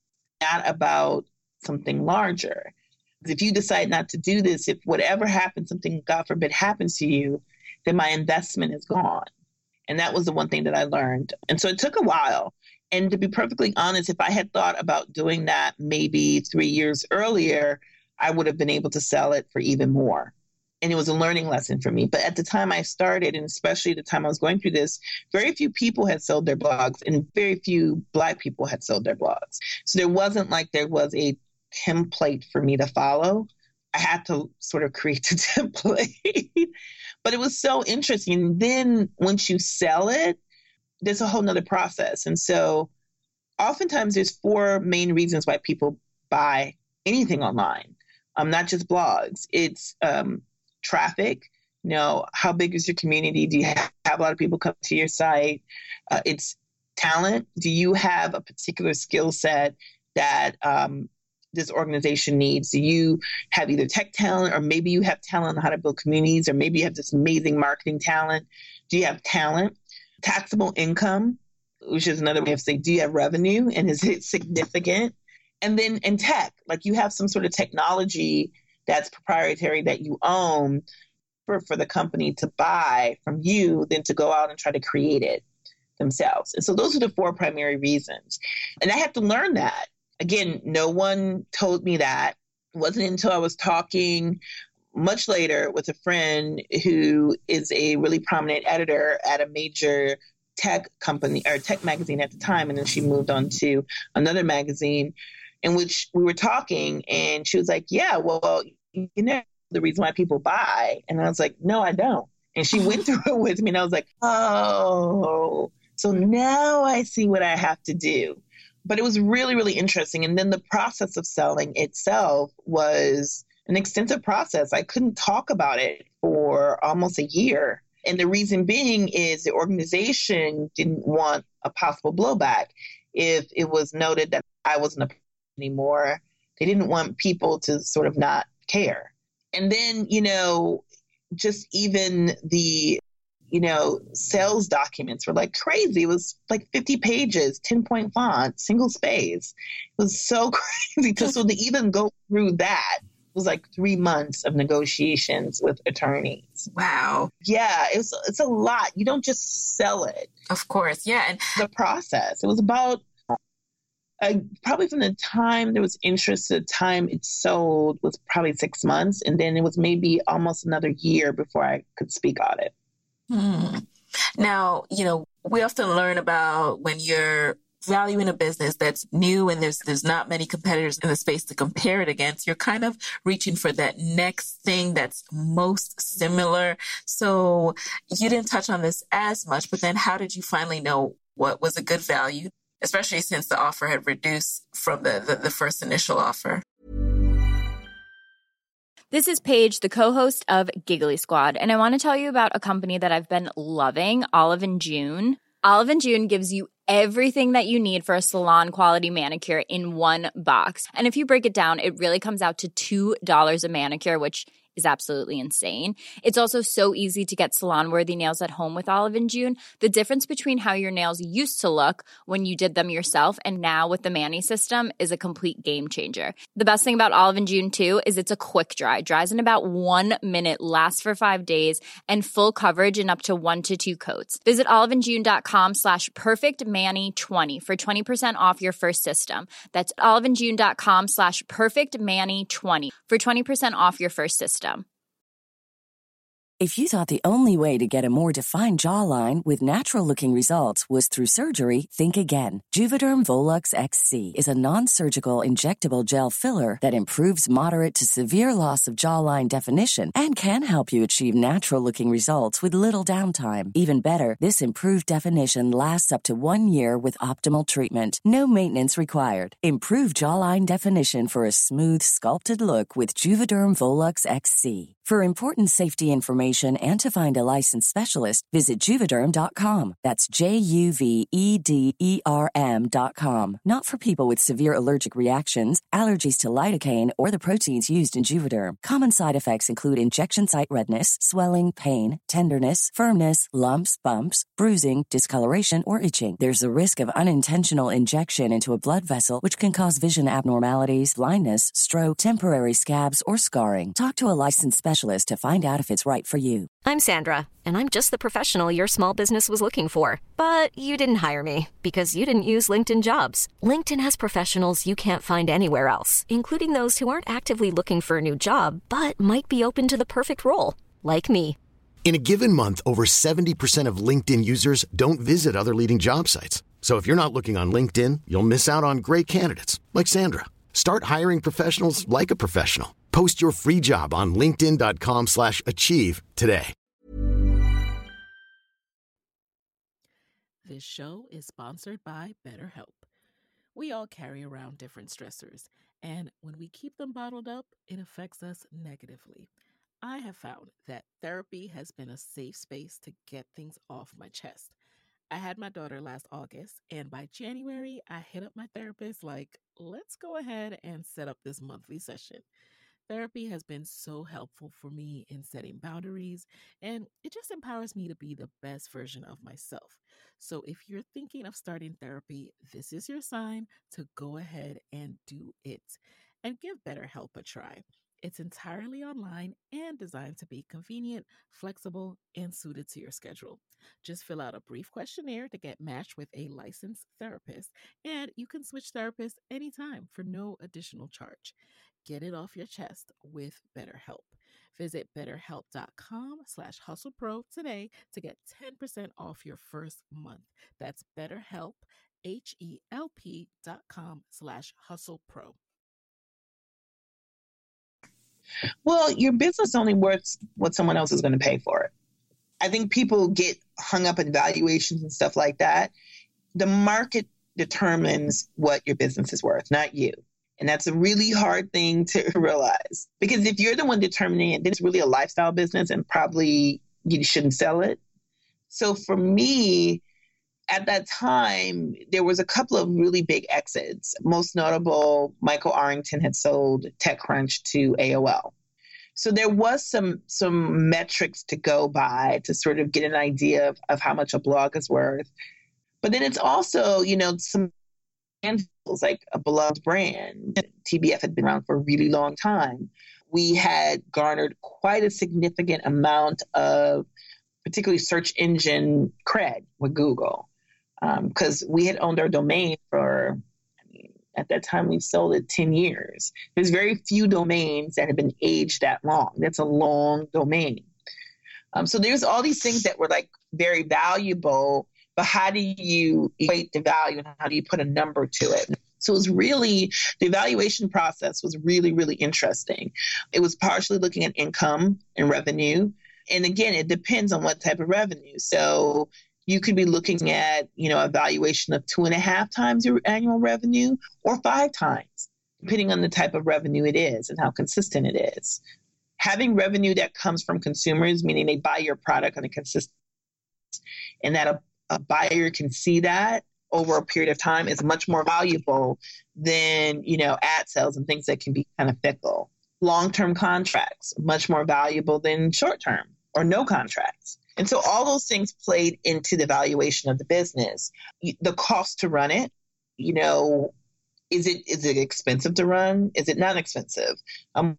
not about something larger. If you decide not to do this, if whatever happens, something, God forbid, happens to you, then my investment is gone. And that was the one thing that I learned. And so it took a while. And to be perfectly honest, if I had thought about doing that maybe three years earlier, I would have been able to sell it for even more. And it was a learning lesson for me. But at the time I started, and especially the time I was going through this, very few people had sold their blogs and very few Black people had sold their blogs. So there wasn't like there was a template for me to follow. I had to sort of create the template. But it was so interesting. Then once you sell it, there's a whole nother process. And so oftentimes there's four main reasons why people buy anything online, um, not just blogs. It's um, traffic. You know, how big is your community? Do you have, have a lot of people come to your site? Uh, it's talent. Do you have a particular skill set that um, this organization needs? Do you have either tech talent, or maybe you have talent on how to build communities, or maybe you have this amazing marketing talent? Do you have talent? Taxable income, which is another way of saying, do you have revenue and is it significant? And then in tech, like you have some sort of technology that's proprietary that you own for, for the company to buy from you, then to go out and try to create it themselves. And so those are the four primary reasons. And I had to learn that. Again, no one told me that. It wasn't until I was talking much later with a friend who is a really prominent editor at a major tech company or tech magazine at the time. And then she moved on to another magazine in which we were talking, and she was like, yeah, well, you know, the reason why people buy. And I was like, no, I don't. And she went through it with me, and I was like, oh, so now I see what I have to do. But it was really, really interesting. And then the process of selling itself was an extensive process. I couldn't talk about it for almost a year. And the reason being is the organization didn't want a possible blowback. If it was noted that I wasn't a anymore, they didn't want people to sort of not care. And then, you know, just even the, you know, sales documents were like crazy. It was like fifty pages, ten point font, single space. It was so crazy. To, so to even go through that was like three months of negotiations with attorneys. Wow. Yeah, it was, it's a lot. You don't just sell it. Of course. Yeah. And the process, it was about uh, probably from the time there was interest to the time it sold was probably six months. And then it was maybe almost another year before I could speak on it. Hmm. Now, you know, we often learn about when you're valuing a business that's new and there's there's not many competitors in the space to compare it against, you're kind of reaching for that next thing that's most similar. So you didn't touch on this as much, but then how did you finally know what was a good value, especially since the offer had reduced from the, the, the first initial offer? This is Paige, the co-host of Giggly Squad, and I want to tell you about a company that I've been loving, Olive and June. Olive and June gives you everything that you need for a salon-quality manicure in one box. And if you break it down, it really comes out to two dollars a manicure, which is absolutely insane. It's also so easy to get salon-worthy nails at home with Olive and June. The difference between how your nails used to look when you did them yourself and now with the Mani system is a complete game changer. The best thing about Olive and June, too, is it's a quick dry. Dries in about one minute, lasts for five days, and full coverage in up to one to two coats. Visit oliveandjune.com slash perfectmani20 for twenty percent off your first system. That's oliveandjune.com slash perfectmani20 for twenty percent off your first system. If you thought the only way to get a more defined jawline with natural-looking results was through surgery, think again. Juvederm Volux X C is a non-surgical injectable gel filler that improves moderate to severe loss of jawline definition and can help you achieve natural-looking results with little downtime. Even better, this improved definition lasts up to one year with optimal treatment. No maintenance required. Improve jawline definition for a smooth, sculpted look with Juvederm Volux X C. For important safety information and to find a licensed specialist, visit Juvederm dot com. That's J U V E D E R M dot com. Not for people with severe allergic reactions, allergies to lidocaine, or the proteins used in Juvederm. Common side effects include injection site redness, swelling, pain, tenderness, firmness, lumps, bumps, bruising, discoloration, or itching. There's a risk of unintentional injection into a blood vessel, which can cause vision abnormalities, blindness, stroke, temporary scabs, or scarring. Talk to a licensed specialist to find out if it's right for you. I'm Sandra, and I'm just the professional your small business was looking for. But you didn't hire me because you didn't use LinkedIn Jobs. LinkedIn has professionals you can't find anywhere else, including those who aren't actively looking for a new job, but might be open to the perfect role, like me. In a given month, over seventy percent of LinkedIn users don't visit other leading job sites. So if you're not looking on LinkedIn, you'll miss out on great candidates like Sandra. Start hiring professionals like a professional. Post your free job on linkedin dot com slash achieve today. This show is sponsored by BetterHelp. We all carry around different stressors, and when we keep them bottled up, it affects us negatively. I have found that therapy has been a safe space to get things off my chest. I had my daughter last August, and by January, I hit up my therapist like, let's go ahead and set up this monthly session. Therapy has been so helpful for me in setting boundaries, and it just empowers me to be the best version of myself. So if you're thinking of starting therapy, this is your sign to go ahead and do it and give BetterHelp a try. It's entirely online and designed to be convenient, flexible, and suited to your schedule. Just fill out a brief questionnaire to get matched with a licensed therapist, and you can switch therapists anytime for no additional charge. Get it off your chest with BetterHelp. Visit betterhelp.com slash hustlepro today to get ten percent off your first month. That's BetterHelp, H-E-L-P dot com slash hustlepro. Well, your business only worth what someone else is going to pay for it. I think people get hung up in valuations and stuff like that. The market determines what your business is worth, not you. And that's a really hard thing to realize, because if you're the one determining it, then it's really a lifestyle business and probably you shouldn't sell it. So for me, at that time, there was a couple of really big exits. Most notable, Michael Arrington had sold TechCrunch to A O L. So there was some some metrics to go by to sort of get an idea of, of how much a blog is worth. But then it's also, you know, some like a beloved brand. T B F had been around for a really long time. We had garnered quite a significant amount of particularly search engine cred with Google, because um, we had owned our domain for, I mean, at that time we sold it ten years. There's very few domains that have been aged that long. That's a long domain. Um, so there's all these things that were like very valuable, but how do you equate the value and how do you put a number to it? So it was really, the evaluation process was really, really interesting. It was partially looking at income and revenue. And again, it depends on what type of revenue. So you could be looking at, you know, a valuation of two and a half times your annual revenue or five times, depending on the type of revenue it is and how consistent it is. Having revenue that comes from consumers, meaning they buy your product on a consistent, and that a, a buyer can see that over a period of time, is much more valuable than, you know, ad sales and things that can be kind of fickle. Long-term contracts, much more valuable than short-term or no contracts. And so all those things played into the valuation of the business. The cost to run it, you know, is it is it expensive to run? Is it not expensive? Um,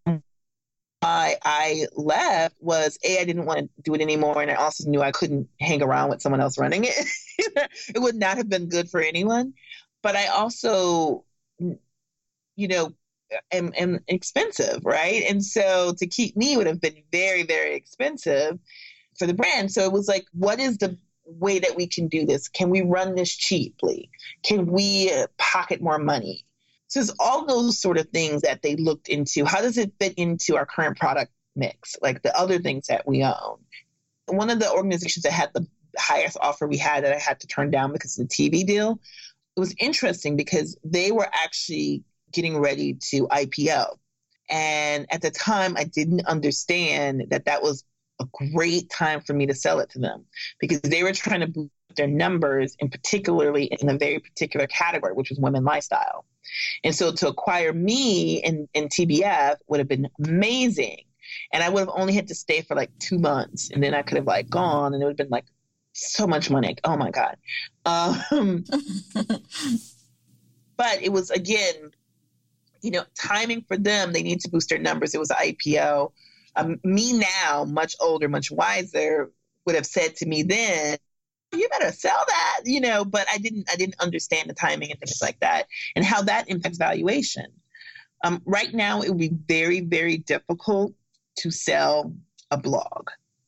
I, I left was, A, I didn't want to do it anymore. And I also knew I couldn't hang around with someone else running it. It would not have been good for anyone. But I also, you know, am, am expensive, right? And so to keep me would have been very, very expensive for the brand. So it was like, what is the way that we can do this? Can we run this cheaply? Can we pocket more money? So it's all those sort of things that they looked into. How does it fit into our current product mix? Like the other things that we own. One of the organizations that had the highest offer we had that I had to turn down because of the T V deal, it was interesting because they were actually getting ready to I P O. And at the time, I didn't understand that that was a great time for me to sell it to them because they were trying to boost their numbers, and particularly in a very particular category, which was women lifestyle. And so to acquire me in, in T B F would have been amazing. And I would have only had to stay for like two months and then I could have like gone, and it would have been like so much money. Oh my God. Um, but it was, again, you know, timing for them. They need to boost their numbers. It was an I P O. Um, me now, much older, much wiser, would have said to me then, you better sell that, you know, but I didn't, I didn't understand the timing and things like that and how that impacts valuation. Um, right now, it would be very, very difficult to sell a blog.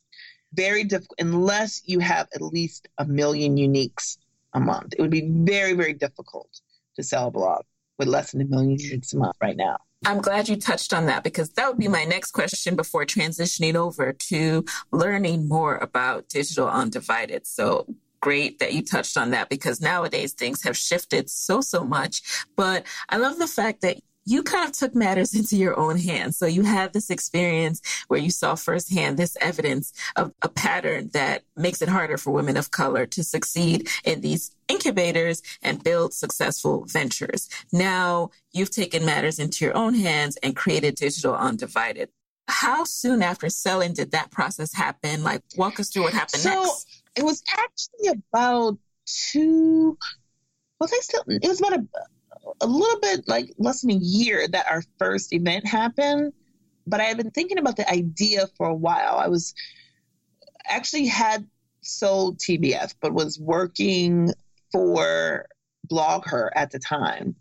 Very difficult, unless you have at least a million uniques a month. It would be very, very difficult to sell a blog with less than a million uniques a month right now. I'm glad you touched on that because that would be my next question before transitioning over to learning more about Digital Undivided. So great that you touched on that because nowadays things have shifted so, so much. But I love the fact that you kind of took matters into your own hands. So you had this experience where you saw firsthand this evidence of a pattern that makes it harder for women of color to succeed in these incubators and build successful ventures. Now you've taken matters into your own hands and created Digital Undivided. How soon after selling did that process happen? Like, walk us through what happened so next. It was actually about two, was I still, it was about a, a little bit like less than a year that our first event happened, but I had been thinking about the idea for a while. I was actually had sold T B F, but was working for BlogHer at the time,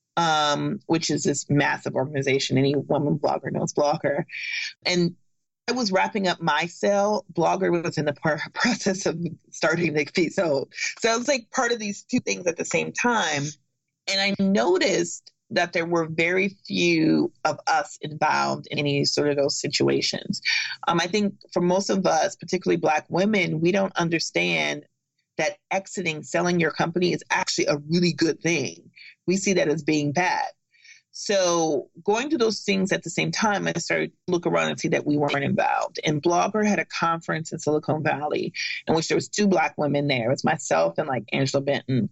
um, which is this massive organization. Any woman blogger knows BlogHer. And I was wrapping up my sale. BlogHer was in the par- process of starting to be sold. So it was like part of these two things at the same time. And I noticed that there were very few of us involved in any sort of those situations. Um, I think for most of us, particularly Black women, we don't understand that exiting, selling your company is actually a really good thing. We see that as being bad. So going to those things at the same time, I started to look around and see that we weren't involved. And BlogHer had a conference in Silicon Valley in which there was two Black women there. It was myself and like Angela Benton.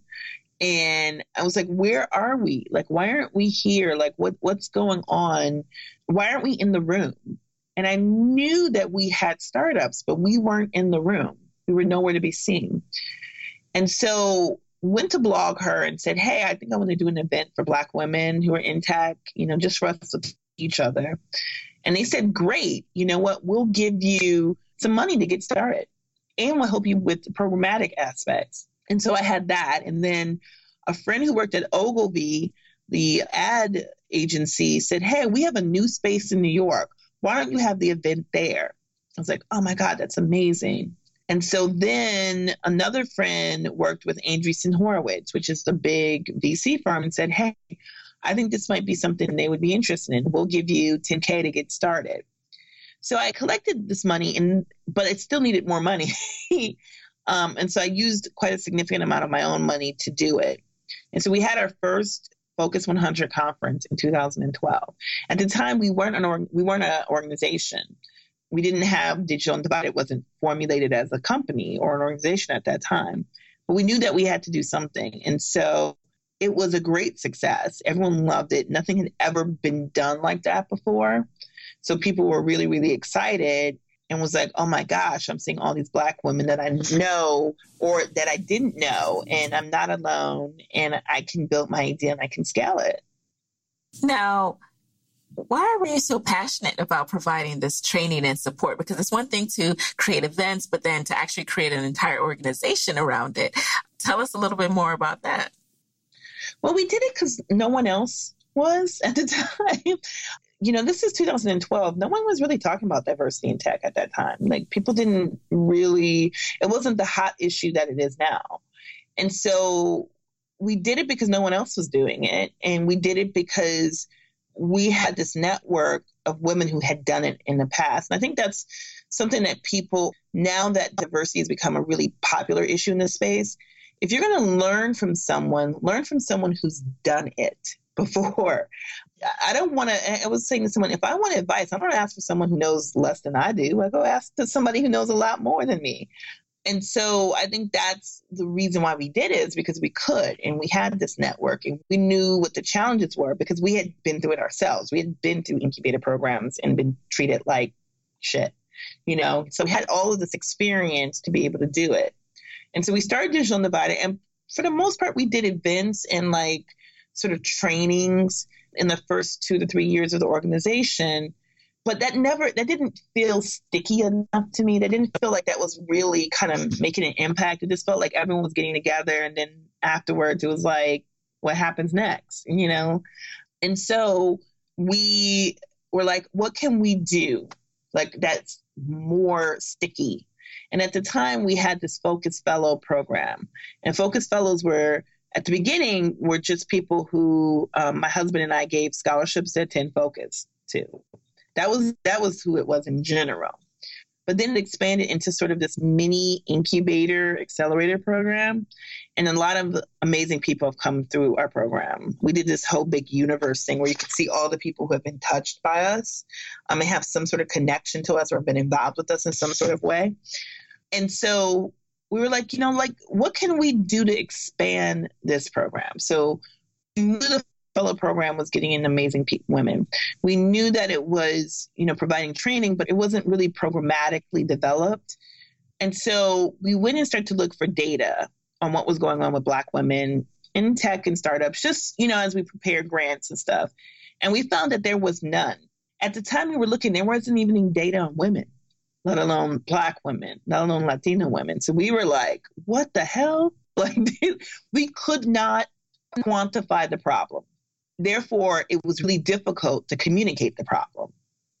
And I was like, where are we? Like, why aren't we here? Like, what what's going on? Why aren't we in the room? And I knew that we had startups, but we weren't in the room. We were nowhere to be seen. And so went to BlogHer and said, hey, I think I want to do an event for Black women who are in tech, you know, just for us to see each other. And they said, great, you know what? We'll give you some money to get started. And we'll help you with the programmatic aspects. And so I had that. And then a friend who worked at Ogilvy, the ad agency, said, hey, we have a new space in New York. Why don't you have the event there? I was like, oh my God, that's amazing. And so then another friend worked with Andreessen Horowitz, which is the big V C firm, and said, hey, I think this might be something they would be interested in. We'll give you ten K to get started. So I collected this money, and but it still needed more money. Um, and so I used quite a significant amount of my own money to do it. And so we had our first Focus one hundred conference in two thousand twelve. At the time, we weren't an org- we weren't an organization. We didn't have Digital Undivided. It wasn't formulated as a company or an organization at that time. But we knew that we had to do something. And so it was a great success. Everyone loved it. Nothing had ever been done like that before. So people were really, really excited. And was like, oh my gosh, I'm seeing all these Black women that I know or that I didn't know, and I'm not alone, and I can build my idea and I can scale it. Now, why were you so passionate about providing this training and support? Because it's one thing to create events, but then to actually create an entire organization around it. Tell us a little bit more about that. Well, we did it because no one else was at the time. You know, this is two thousand twelve. No one was really talking about diversity in tech at that time. Like, people didn't really, it wasn't the hot issue that it is now. And so we did it because no one else was doing it. And we did it because we had this network of women who had done it in the past. And I think that's something that people, now that diversity has become a really popular issue in this space, if you're going to learn from someone, learn from someone who's done it before. I don't want to, I was saying to someone, if I want advice, I don't ask for someone who knows less than I do. I go ask to somebody who knows a lot more than me. And so I think that's the reason why we did it, is because we could, and we had this network, and we knew what the challenges were because we had been through it ourselves. We had been through incubator programs and been treated like shit, you know? So we had all of this experience to be able to do it. And so we started Digital Undivided, and for the most part, we did events and like sort of trainings in the first two to three years of the organization. But that never, that didn't feel sticky enough to me. That didn't feel like that was really kind of making an impact. It just felt like everyone was getting together, and then afterwards it was like, what happens next, you know? And so we were like, what can we do? Like, that's more sticky. And at the time we had this Focus Fellow program, and Focus Fellows were, at the beginning, were just people who um, my husband and I gave scholarships to attend Focus to. That was that was who it was in general. But then it expanded into sort of this mini incubator accelerator program. And a lot of amazing people have come through our program. We did this whole big universe thing where you could see all the people who have been touched by us um, and have some sort of connection to us or been involved with us in some sort of way. And so we were like, you know, like, what can we do to expand this program? So we knew the fellow program was getting in amazing pe- women. We knew that it was, you know, providing training, but it wasn't really programmatically developed. And so we went and started to look for data on what was going on with Black women in tech and startups, just, you know, as we prepared grants and stuff. And we found that there was none. At the time we were looking, there wasn't even any data on women, let alone Black women, let alone Latino women. So we were like, what the hell? Like, we could not quantify the problem. Therefore, it was really difficult to communicate the problem.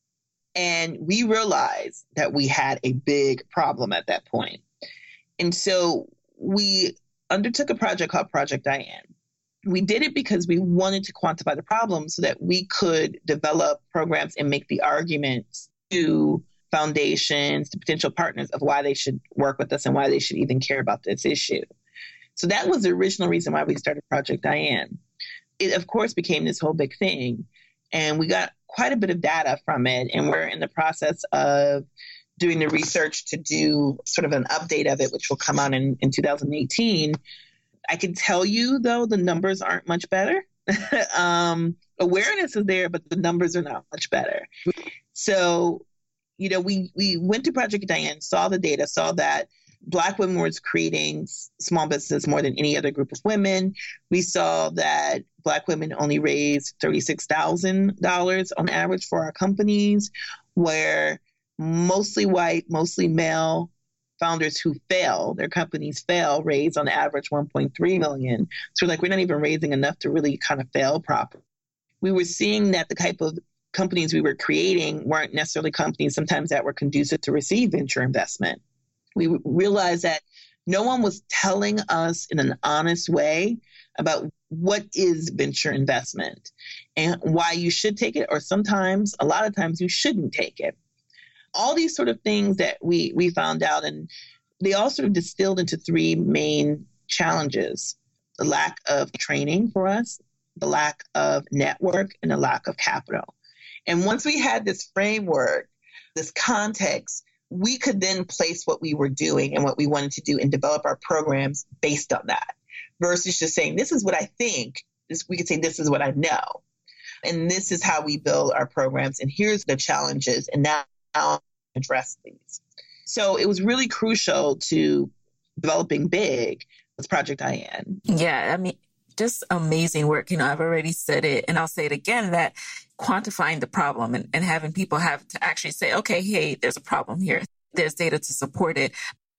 And we realized that we had a big problem at that point. And so we undertook a project called Project Diane. We did it because we wanted to quantify the problem so that we could develop programs and make the arguments to foundations, to potential partners of why they should work with us and why they should even care about this issue. So that was the original reason why we started Project Diane. It, of course, became this whole big thing, and we got quite a bit of data from it, and we're in the process of doing the research to do sort of an update of it, which will come out in, in two thousand eighteen. I can tell you, though, the numbers aren't much better. um, awareness is there, but the numbers are not much better. So, you know, we, we went to Project Diane, saw the data, saw that Black women were creating small businesses more than any other group of women. We saw that Black women only raised thirty-six thousand dollars on average for our companies, where mostly white, mostly male founders who fail, their companies fail, raise on average one point three million dollars. So we're like, we're not even raising enough to really kind of fail properly. We were seeing that the type of companies we were creating weren't necessarily companies sometimes that were conducive to receive venture investment. We realized that no one was telling us in an honest way about what is venture investment and why you should take it, or sometimes, a lot of times, you shouldn't take it. All these sort of things that we, we found out, and they all sort of distilled into three main challenges: the lack of training for us, the lack of network, and the lack of capital. And once we had this framework, this context, we could then place what we were doing and what we wanted to do and develop our programs based on that, versus just saying, this is what I think. This, we could say, this is what I know. And this is how we build our programs. And here's the challenges. And now I'll address these. So it was really crucial to developing big with Project Diane. Yeah, I mean, just amazing work. You know, I've already said it, and I'll say it again, that quantifying the problem and, and having people have to actually say, okay, hey, there's a problem here. There's data to support it.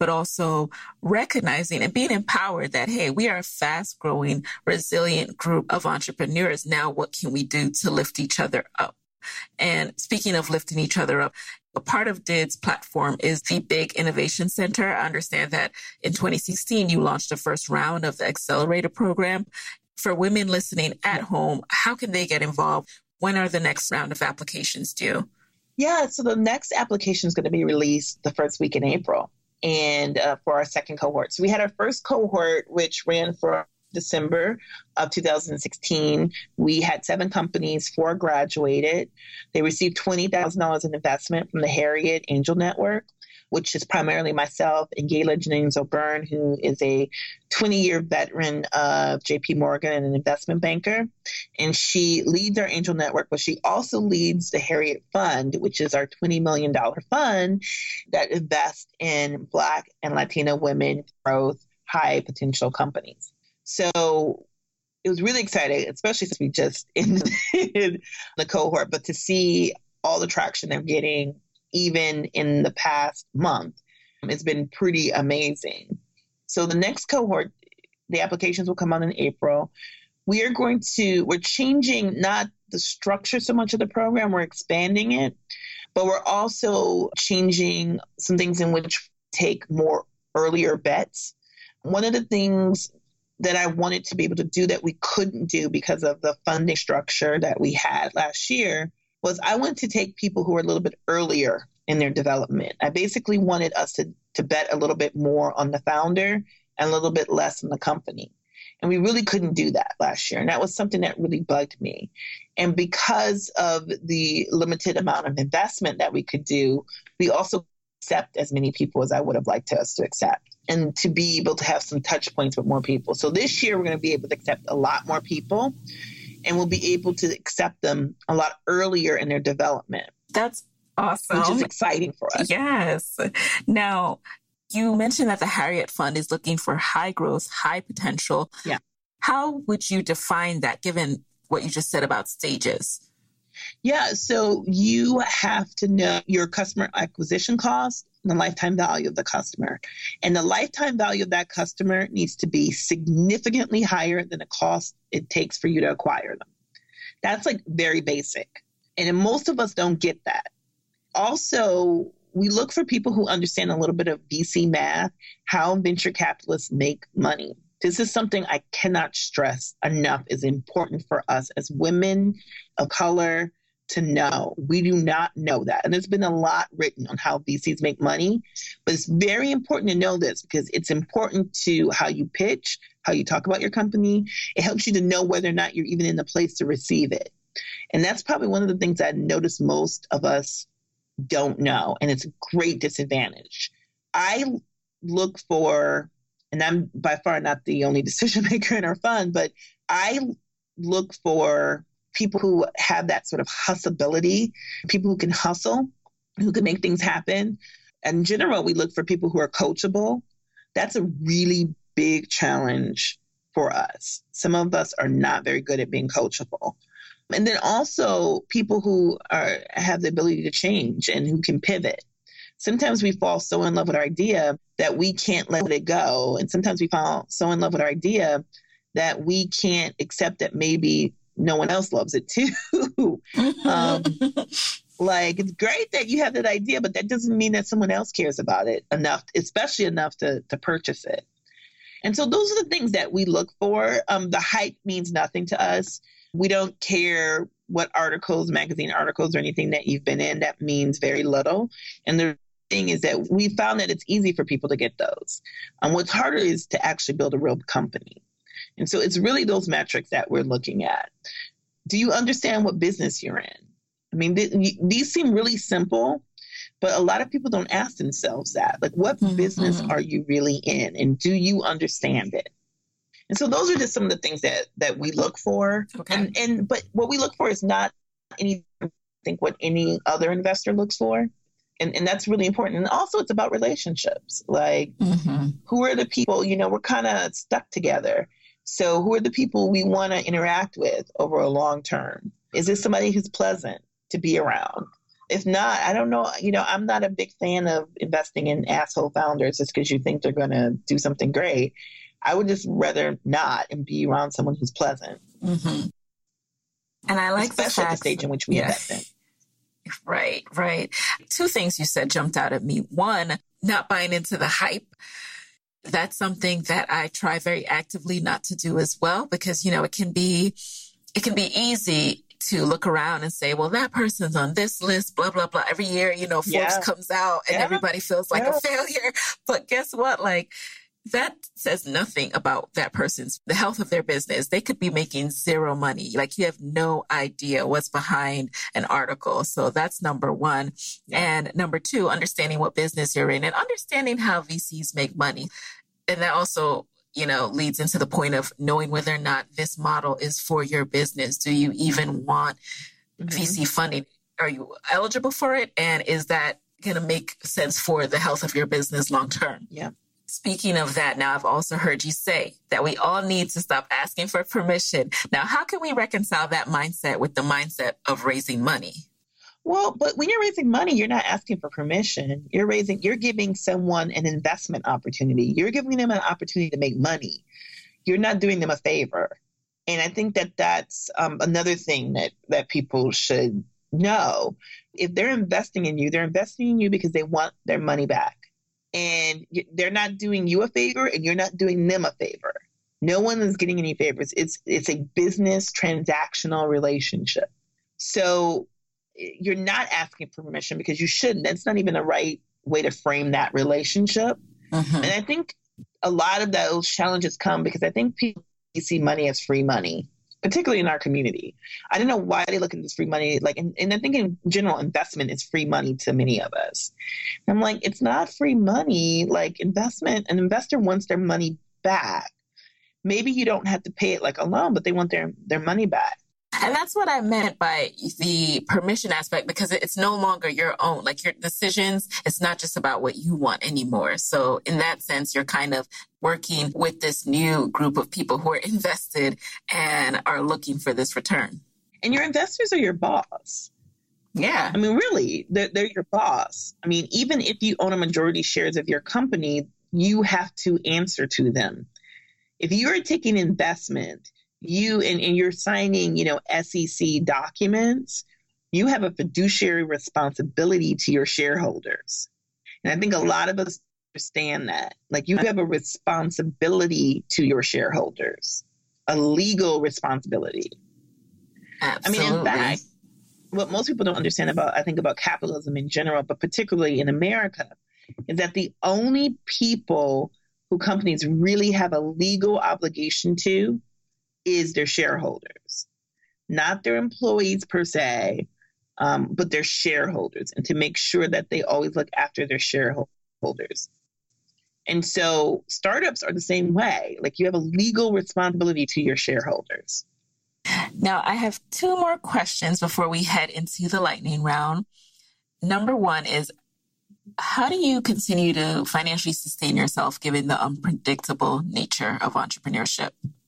but also recognizing and being empowered that, hey, we are a fast growing, resilient group of entrepreneurs. Now, what can we do to lift each other up? And speaking of lifting each other up, a part of D I D's platform is the Big Innovation Center. I understand that in twenty sixteen, you launched the first round of the Accelerator program. For women listening at home, how can they get involved? When are the next round of applications due? Yeah, so the next application is going to be released the first week in April, and uh, for our second cohort. So we had our first cohort, which ran for December of two thousand sixteen. We had seven companies, four graduated. They received twenty thousand dollars in investment from the Harriet Angel Network, which is primarily myself and Gayla Jennings O'Byrne, who is a twenty-year veteran of J P Morgan and an investment banker. And she leads our Angel Network, but she also leads the Harriet Fund, which is our twenty million dollars fund that invests in Black and Latino women growth, high potential companies. So it was really exciting, especially since we just ended the cohort, but to see all the traction they're getting, even in the past month, it's been pretty amazing. So the next cohort, the applications will come out in April. We are going to, we're changing not the structure so much of the program, we're expanding it, but we're also changing some things in which take more earlier bets. One of the things that I wanted to be able to do that we couldn't do because of the funding structure that we had last year was I wanted to take people who are a little bit earlier in their development. I basically wanted us to, to bet a little bit more on the founder and a little bit less on the company. And we really couldn't do that last year. And that was something that really bugged me. And because of the limited amount of investment that we could do, we also accept as many people as I would have liked us to accept and to be able to have some touch points with more people. So this year, we're going to be able to accept a lot more people, and we'll be able to accept them a lot earlier in their development. That's awesome. Which is exciting for us. Yes. Now, you mentioned that the Harriet Fund is looking for high growth, high potential. Yeah. How would you define that, given what you just said about stages? Yeah, so you have to know your customer acquisition cost and the lifetime value of the customer. And the lifetime value of that customer needs to be significantly higher than the cost it takes for you to acquire them. That's like very basic. And most of us don't get that. Also, we look for people who understand a little bit of V C math, how venture capitalists make money. This is something I cannot stress enough is important for us as women of color to know. We do not know that. And there's been a lot written on how V Cs make money, but it's very important to know this because it's important to how you pitch, how you talk about your company. It helps you to know whether or not you're even in the place to receive it. And that's probably one of the things I notice most of us don't know. And it's a great disadvantage. I look for, and I'm by far not the only decision maker in our fund, but I look for people who have that sort of hustleability, people who can hustle, who can make things happen. In general, we look for people who are coachable. That's a really big challenge for us. Some of us are not very good at being coachable. And then also people who are have the ability to change and who can pivot. Sometimes we fall so in love with our idea that we can't let it go. And sometimes we fall so in love with our idea that we can't accept that maybe no one else loves it too. um, like, it's great that you have that idea, but that doesn't mean that someone else cares about it enough, especially enough to, to purchase it. And so those are the things that we look for. Um, the hype means nothing to us. We don't care what articles, magazine articles, or anything that you've been in. That means very little. And the thing is that we found that it's easy for people to get those. Um, what's harder is to actually build a real company. And so it's really those metrics that we're looking at. Do you understand what business you're in? I mean, th- these seem really simple, but a lot of people don't ask themselves that. Like, what mm-hmm. business are you really in? And do you understand it? And so those are just some of the things that, that we look for. Okay. And, and but what we look for is not anything, I think, what any other investor looks for. And, and that's really important. And also it's about relationships. Like, mm-hmm. who are the people, you know, we're kind of stuck together. So who are the people we want to interact with over a long term? Is this somebody who's pleasant to be around? If not, I don't know. You know, I'm not a big fan of investing in asshole founders just because you think they're going to do something great. I would just rather not and be around someone who's pleasant. Mm-hmm. And I like Especially the fact, at the stage in which we yeah. invest in. Right, right. Two things you said jumped out at me. One, not buying into the hype. That's something that I try very actively not to do as well, because, you know, it can be, it can be easy to look around and say, well, that person's on this list, blah, blah, blah. Every year, you know, Forbes Yeah. comes out and Yeah. everybody feels like Yeah. a failure. But guess what? Like, that says nothing about that person's, the health of their business. They could be making zero money. Like, you have no idea what's behind an article. So that's number one. Yeah. And number two, understanding what business you're in and understanding how V Cs make money. And that also, you know, leads into the point of knowing whether or not this model is for your business. Do you even want mm-hmm. V C funding? Are you eligible for it? And is that going to make sense for the health of your business long term? Yeah. Speaking of that, now I've also heard you say that we all need to stop asking for permission. Now, how can we reconcile that mindset with the mindset of raising money? Well, but when you're raising money, you're not asking for permission. You're raising, you're giving someone an investment opportunity. You're giving them an opportunity to make money. You're not doing them a favor. And I think that that's um, another thing that, that people should know. If they're investing in you, they're investing in you because they want their money back. And they're not doing you a favor and you're not doing them a favor. No one is getting any favors. It's it's a business transactional relationship. So you're not asking for permission because you shouldn't. That's not even the right way to frame that relationship. Mm-hmm. And I think a lot of those challenges come because I think people see money as free money, particularly in our community. I don't know why they look at this free money. Like, and, and I think in general, investment is free money to many of us. And I'm like, it's not free money. Like, investment, an investor wants their money back. Maybe you don't have to pay it like a loan, but they want their, their money back. And that's what I meant by the permission aspect, because it's no longer your own. Like, your decisions, it's not just about what you want anymore. So in that sense, you're kind of working with this new group of people who are invested and are looking for this return. And your investors are your boss. Yeah. I mean, really, they're, they're your boss. I mean, even if you own a majority shares of your company, you have to answer to them. If you're taking investment, you and, and you're signing, you know, S E C documents, you have a fiduciary responsibility to your shareholders. And I think a lot of us understand that. Like, you have a responsibility to your shareholders, a legal responsibility. Absolutely. I mean, in fact, what most people don't understand about, I think, about capitalism in general, but particularly in America, is that the only people who companies really have a legal obligation to is their shareholders, not their employees per se, um, but their shareholders, and to make sure that they always look after their shareholders. And so startups are the same way. Like, you have a legal responsibility to your shareholders. Now, I have two more questions before we head into the lightning round. Number one is, how do you continue to financially sustain yourself given the unpredictable nature of entrepreneurship?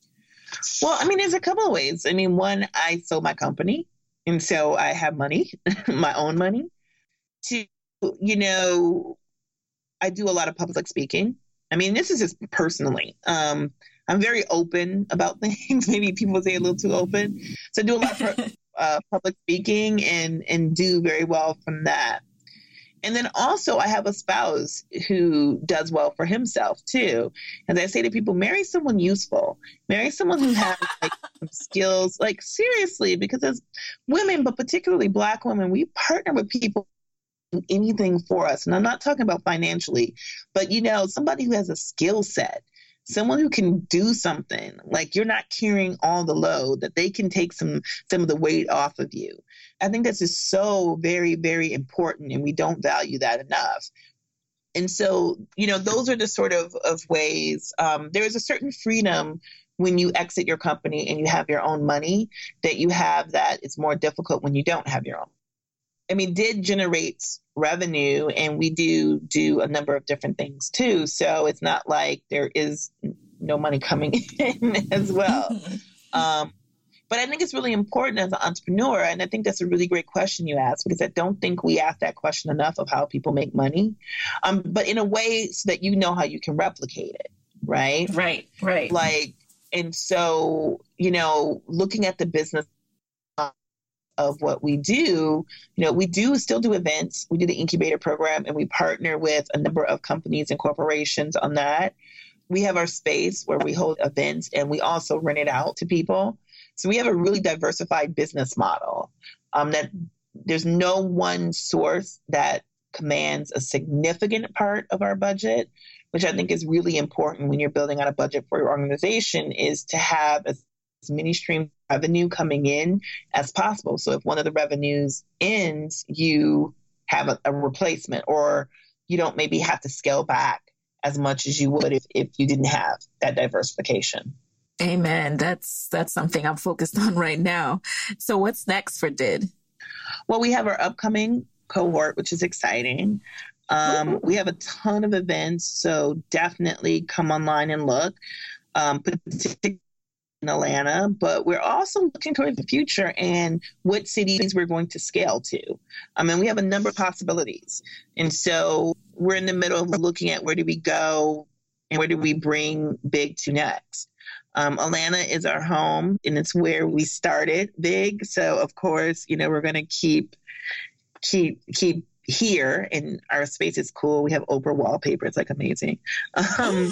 Well, I mean, there's a couple of ways. I mean, one, I sold my company, and so I have money, my own money. Two, you know, I do a lot of public speaking. I mean, this is just personally. Um, I'm very open about things. Maybe people say a little too open. So I do a lot of uh, public speaking and, and do very well from that. And then also I have a spouse who does well for himself too. And I say to people, marry someone useful, marry someone who has like some skills, like seriously, because as women, but particularly Black women, we partner with people who do anything for us. And I'm not talking about financially, but you know, somebody who has a skill set, someone who can do something, like you're not carrying all the load, that they can take some, some of the weight off of you. I think that's just so very, very important, and we don't value that enough. And so, you know, those are the sort of, of ways. Um, there is a certain freedom when you exit your company and you have your own money that you have that it's more difficult when you don't have your own. I mean, D I D generates revenue, and we do do a number of different things too. So it's not like there is no money coming in as well. Um, But I think it's really important as an entrepreneur, and I think that's a really great question you asked, because I don't think we ask that question enough of how people make money, um, but in a way so that you know how you can replicate it, right? Right, right. Like, and so, you know, looking at the business of what we do, you know, we do still do events. We do the incubator program, and we partner with a number of companies and corporations on that. We have our space where we hold events, and we also rent it out to people. So we have a really diversified business model, um, that there's no one source that commands a significant part of our budget, which I think is really important when you're building out a budget for your organization, is to have as many streams of revenue coming in as possible. So if one of the revenues ends, you have a, a replacement, or you don't maybe have to scale back as much as you would if, if you didn't have that diversification. Amen. That's that's something I'm focused on right now. So what's next for D I D? Well, we have our upcoming cohort, which is exciting. Um, we have a ton of events, so definitely come online and look, um, particularly in Atlanta. But we're also looking toward the future and what cities we're going to scale to. I mean, we have a number of possibilities. And so we're in the middle of looking at where do we go and where do we bring Big to next. Um, Atlanta is our home, and it's where we started Big. So, of course, you know, we're going to keep, keep, keep here, and our space is cool. We have Oprah wallpaper. It's like amazing. Um,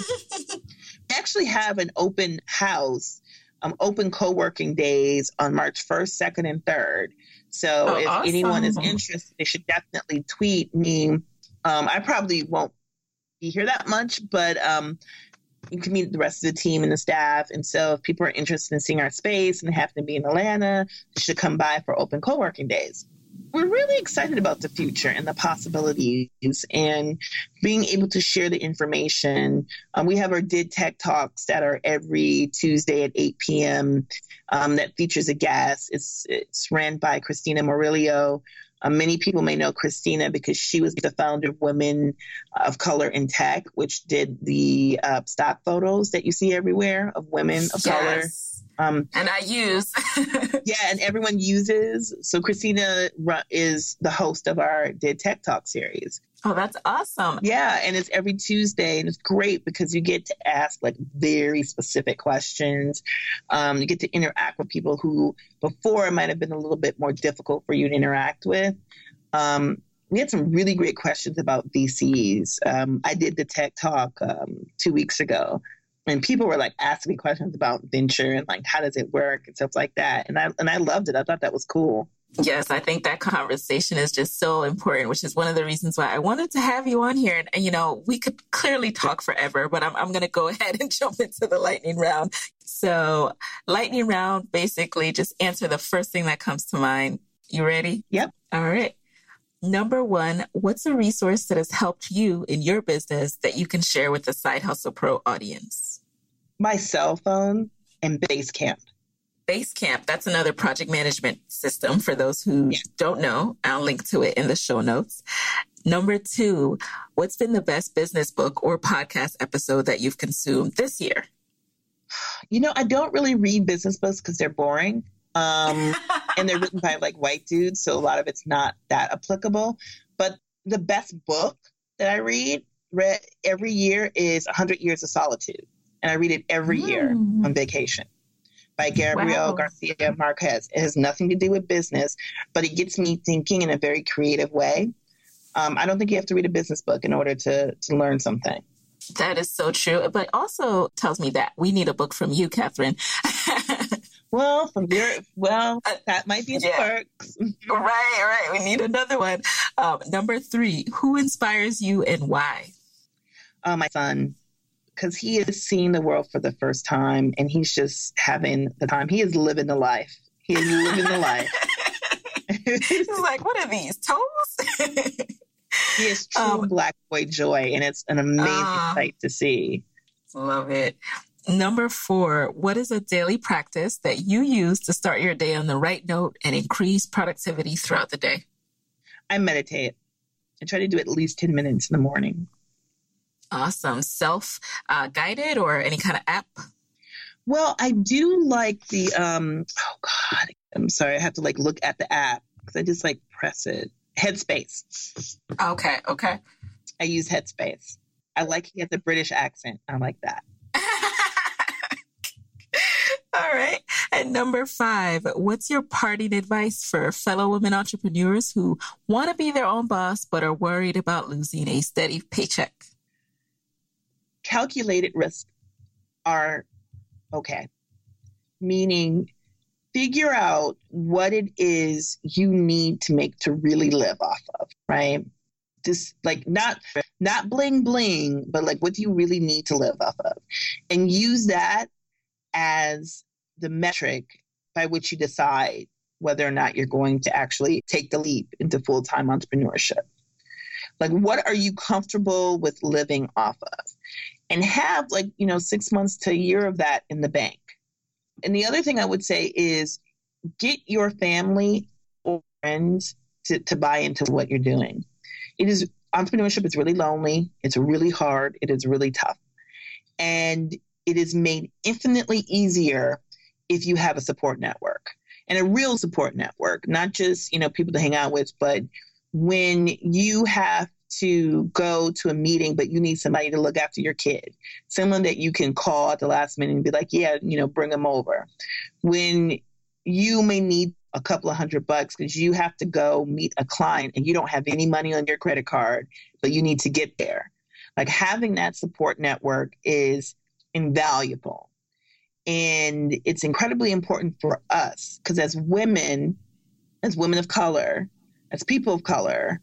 we actually have an open house, um, open co-working days on March first, second, and third. So oh, if awesome. anyone is interested, they should definitely tweet me. Um, I probably won't be here that much, but um, you can meet the rest of the team and the staff. And so if people are interested in seeing our space and happen to be in Atlanta, they should come by for open co-working days. We're really excited about the future and the possibilities and being able to share the information. Um, we have our D I D Tech Talks that are every Tuesday at eight p.m. Um, that features a guest. It's, it's ran by Christina Murillo. Uh, many people may know Christina because she was the founder of Women of Color in Tech, which did the uh, stock photos that you see everywhere of women of yes. color. Um, and I use. yeah, and everyone uses. So Christina is the host of our D I D Tech Talk series. Oh, that's awesome. Yeah, and it's every Tuesday, and it's great because you get to ask like very specific questions. Um, you get to interact with people who before it might have been a little bit more difficult for you to interact with. Um, we had some really great questions about V Cs. Um, I did the Tech Talk um, two weeks ago. And people were like asking me questions about venture and like, how does it work and stuff like that. And I, and I loved it. I thought that was cool. Yes, I think that conversation is just so important, which is one of the reasons why I wanted to have you on here. And, and you know, we could clearly talk forever, but I'm, I'm going to go ahead and jump into the lightning round. So lightning round, basically just answer the first thing that comes to mind. You ready? Yep. All right. Number one, what's a resource that has helped you in your business that you can share with the Side Hustle Pro audience? My cell phone and Basecamp. Basecamp, that's another project management system for those who yeah. don't know. I'll link to it in the show notes. Number two, what's been the best business book or podcast episode that you've consumed this year? You know, I don't really read business books because they're boring. Um, and they're written by like white dudes. So a lot of it's not that applicable. But the best book that I read, read every year is one hundred Years of Solitude. And I read it every mm. year on vacation by Gabriel wow. Garcia Marquez. It has nothing to do with business, but it gets me thinking in a very creative way. Um, I don't think you have to read a business book in order to, to learn something. That is so true. But also tells me that we need a book from you, Catherine. Well, from your, well, that might be in yeah. the works. Right, right. We need another one. Um, number three, who inspires you and why? Uh, my son. Because he is seeing the world for the first time and he's just having the time. He is living the life. He is living the life. He's like, what are these, toes? He is true um, Black boy joy, and it's an amazing uh, sight to see. Love it. Number four, what is a daily practice that you use to start your day on the right note and increase productivity throughout the day? I meditate. I try to do at least ten minutes in the morning. Awesome. Self-guided uh, or any kind of app? Well, I do like the, um, oh God, I'm sorry. I have to like look at the app because I just like press it. Headspace. Okay. Okay. I use Headspace. I like he has a British accent. I like that. All right. And number five, what's your parting advice for fellow women entrepreneurs who want to be their own boss but are worried about losing a steady paycheck? Calculated risks are okay. Meaning, figure out what it is you need to make to really live off of, right? Just like not not bling bling, but like what do you really need to live off of? And use that as the metric by which you decide whether or not you're going to actually take the leap into full-time entrepreneurship. Like, what are you comfortable with living off of? And have like, you know, six months to a year of that in the bank. And the other thing I would say is get your family or friends to, to buy into what you're doing. It is, entrepreneurship is really lonely. It's really hard. It is really tough. And it is made infinitely easier if you have a support network and a real support network, not just, you know, people to hang out with, but when you have to go to a meeting, but you need somebody to look after your kid, someone that you can call at the last minute and be like, yeah, you know, bring them over. When you may need a couple of hundred bucks because you have to go meet a client and you don't have any money on your credit card, but you need to get there. Like having that support network is invaluable. And it's incredibly important for us because as women, as women of color, as people of color,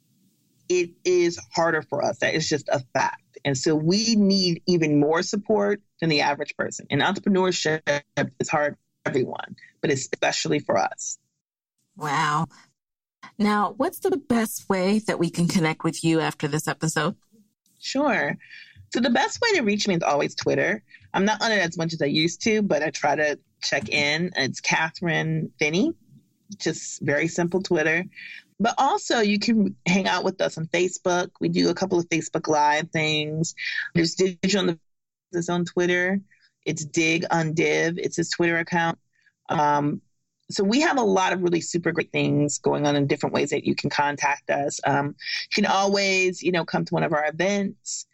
it is harder for us. That is just a fact. And so we need even more support than the average person. And entrepreneurship is hard for everyone, but especially for us. Wow. Now, what's the best way that we can connect with you after this episode? Sure. So the best way to reach me is always Twitter. I'm not on it as much as I used to, but I try to check in. It's Catherine Finney, just very simple Twitter. But also you can hang out with us on Facebook. We do a couple of Facebook Live things. There's Digital on the Business on Twitter. It's Dig on Div. It's his Twitter account. Um, so we have a lot of really super great things going on in different ways that you can contact us. Um, you can always, you know, come to one of our events.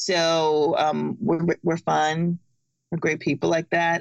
So um, we're we're fun. We're great people like that.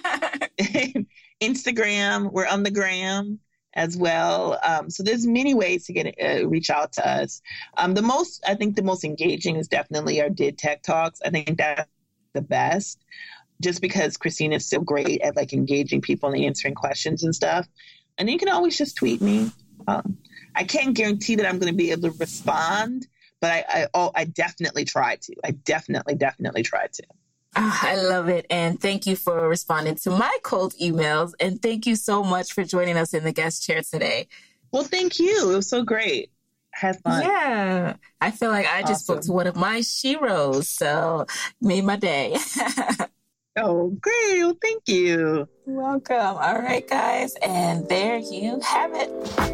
Um, Instagram, we're on the gram as well. Um, so there's many ways to get uh, reach out to us. Um, the most, I think the most engaging is definitely our Did Tech Talks. I think that's the best just because Christina is so great at like engaging people and answering questions and stuff. And you can always just tweet me. Um, I can't guarantee that I'm going to be able to respond, but I, I, oh, I definitely try to. I definitely, definitely try to. Oh, I love it. And thank you for responding to my cold emails. And thank you so much for joining us in the guest chair today. Well, thank you. It was so great. I had fun. Yeah. I feel like I just Awesome. spoke to one of my sheroes. So made my day. Oh, great. Well, thank you. You're welcome. All right, guys. And there you have it.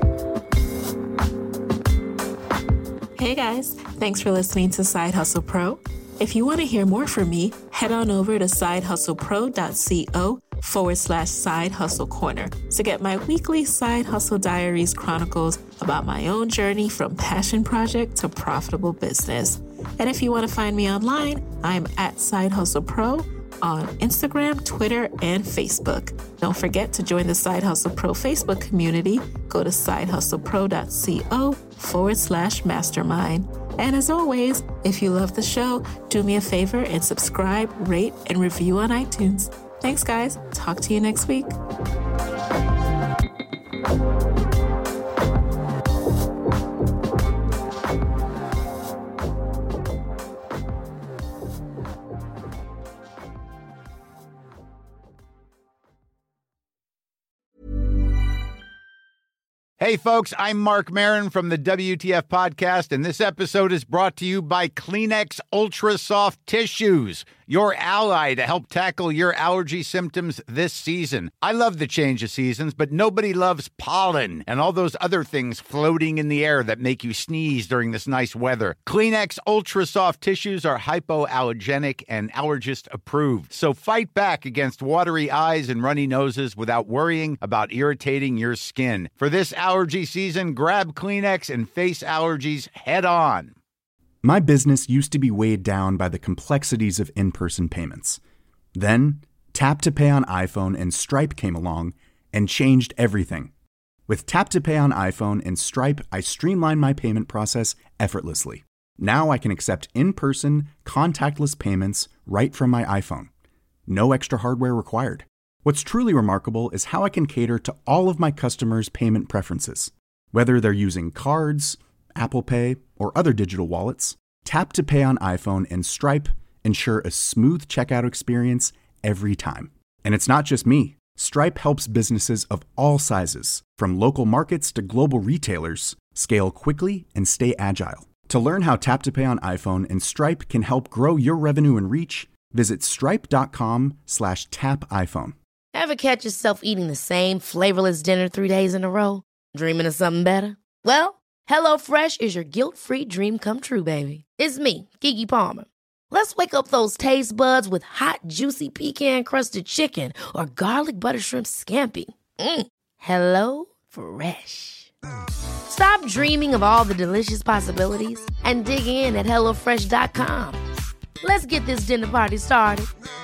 Hey, guys. Thanks for listening to Side Hustle Pro. If you want to hear more from me, head on over to sidehustlepro.co forward slash side hustle corner to get my weekly Side Hustle Diaries chronicles about my own journey from passion project to profitable business. And if you want to find me online, I'm at Side Hustle Pro on Instagram, Twitter, and Facebook. Don't forget to join the Side Hustle Pro Facebook community. Go to sidehustlepro.co forward slash mastermind. And as always, if you love the show, do me a favor and subscribe, rate, and review on iTunes. Thanks, guys. Talk to you next week. Hey, folks, I'm Mark Maron from the W T F Podcast, and this episode is brought to you by Kleenex Ultra Soft Tissues, your ally to help tackle your allergy symptoms this season. I love the change of seasons, but nobody loves pollen and all those other things floating in the air that make you sneeze during this nice weather. Kleenex Ultra Soft Tissues are hypoallergenic and allergist approved. So fight back against watery eyes and runny noses without worrying about irritating your skin. For this allergy season, grab Kleenex and face allergies head on. My business used to be weighed down by the complexities of in-person payments. Then, Tap to Pay on iPhone and Stripe came along and changed everything. With Tap to Pay on iPhone and Stripe, I streamlined my payment process effortlessly. Now I can accept in-person, contactless payments right from my iPhone. No extra hardware required. What's truly remarkable is how I can cater to all of my customers' payment preferences. Whether they're using cards, Apple Pay, or other digital wallets, Tap to Pay on iPhone and Stripe ensure a smooth checkout experience every time. And it's not just me. Stripe helps businesses of all sizes, from local markets to global retailers, scale quickly and stay agile. To learn how Tap to Pay on iPhone and Stripe can help grow your revenue and reach, visit stripe.com slash tap iPhone. Ever catch yourself eating the same flavorless dinner three days in a row? Dreaming of something better? Well, HelloFresh is your guilt-free dream come true, baby. It's me, Keke Palmer. Let's wake up those taste buds with hot, juicy pecan-crusted chicken or garlic butter shrimp scampi. Mm. Hello Fresh. Stop dreaming of all the delicious possibilities and dig in at hello fresh dot com. Let's get this dinner party started.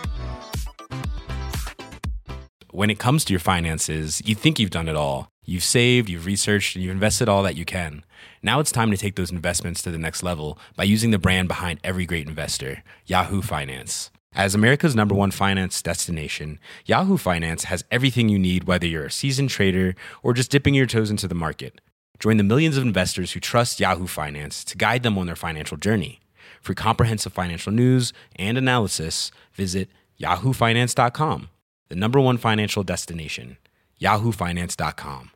When it comes to your finances, you think you've done it all. You've saved, you've researched, and you've invested all that you can. Now it's time to take those investments to the next level by using the brand behind every great investor, Yahoo Finance. As America's number one finance destination, Yahoo Finance has everything you need, whether you're a seasoned trader or just dipping your toes into the market. Join the millions of investors who trust Yahoo Finance to guide them on their financial journey. For comprehensive financial news and analysis, visit yahoo finance dot com. The number one financial destination, yahoo finance dot com.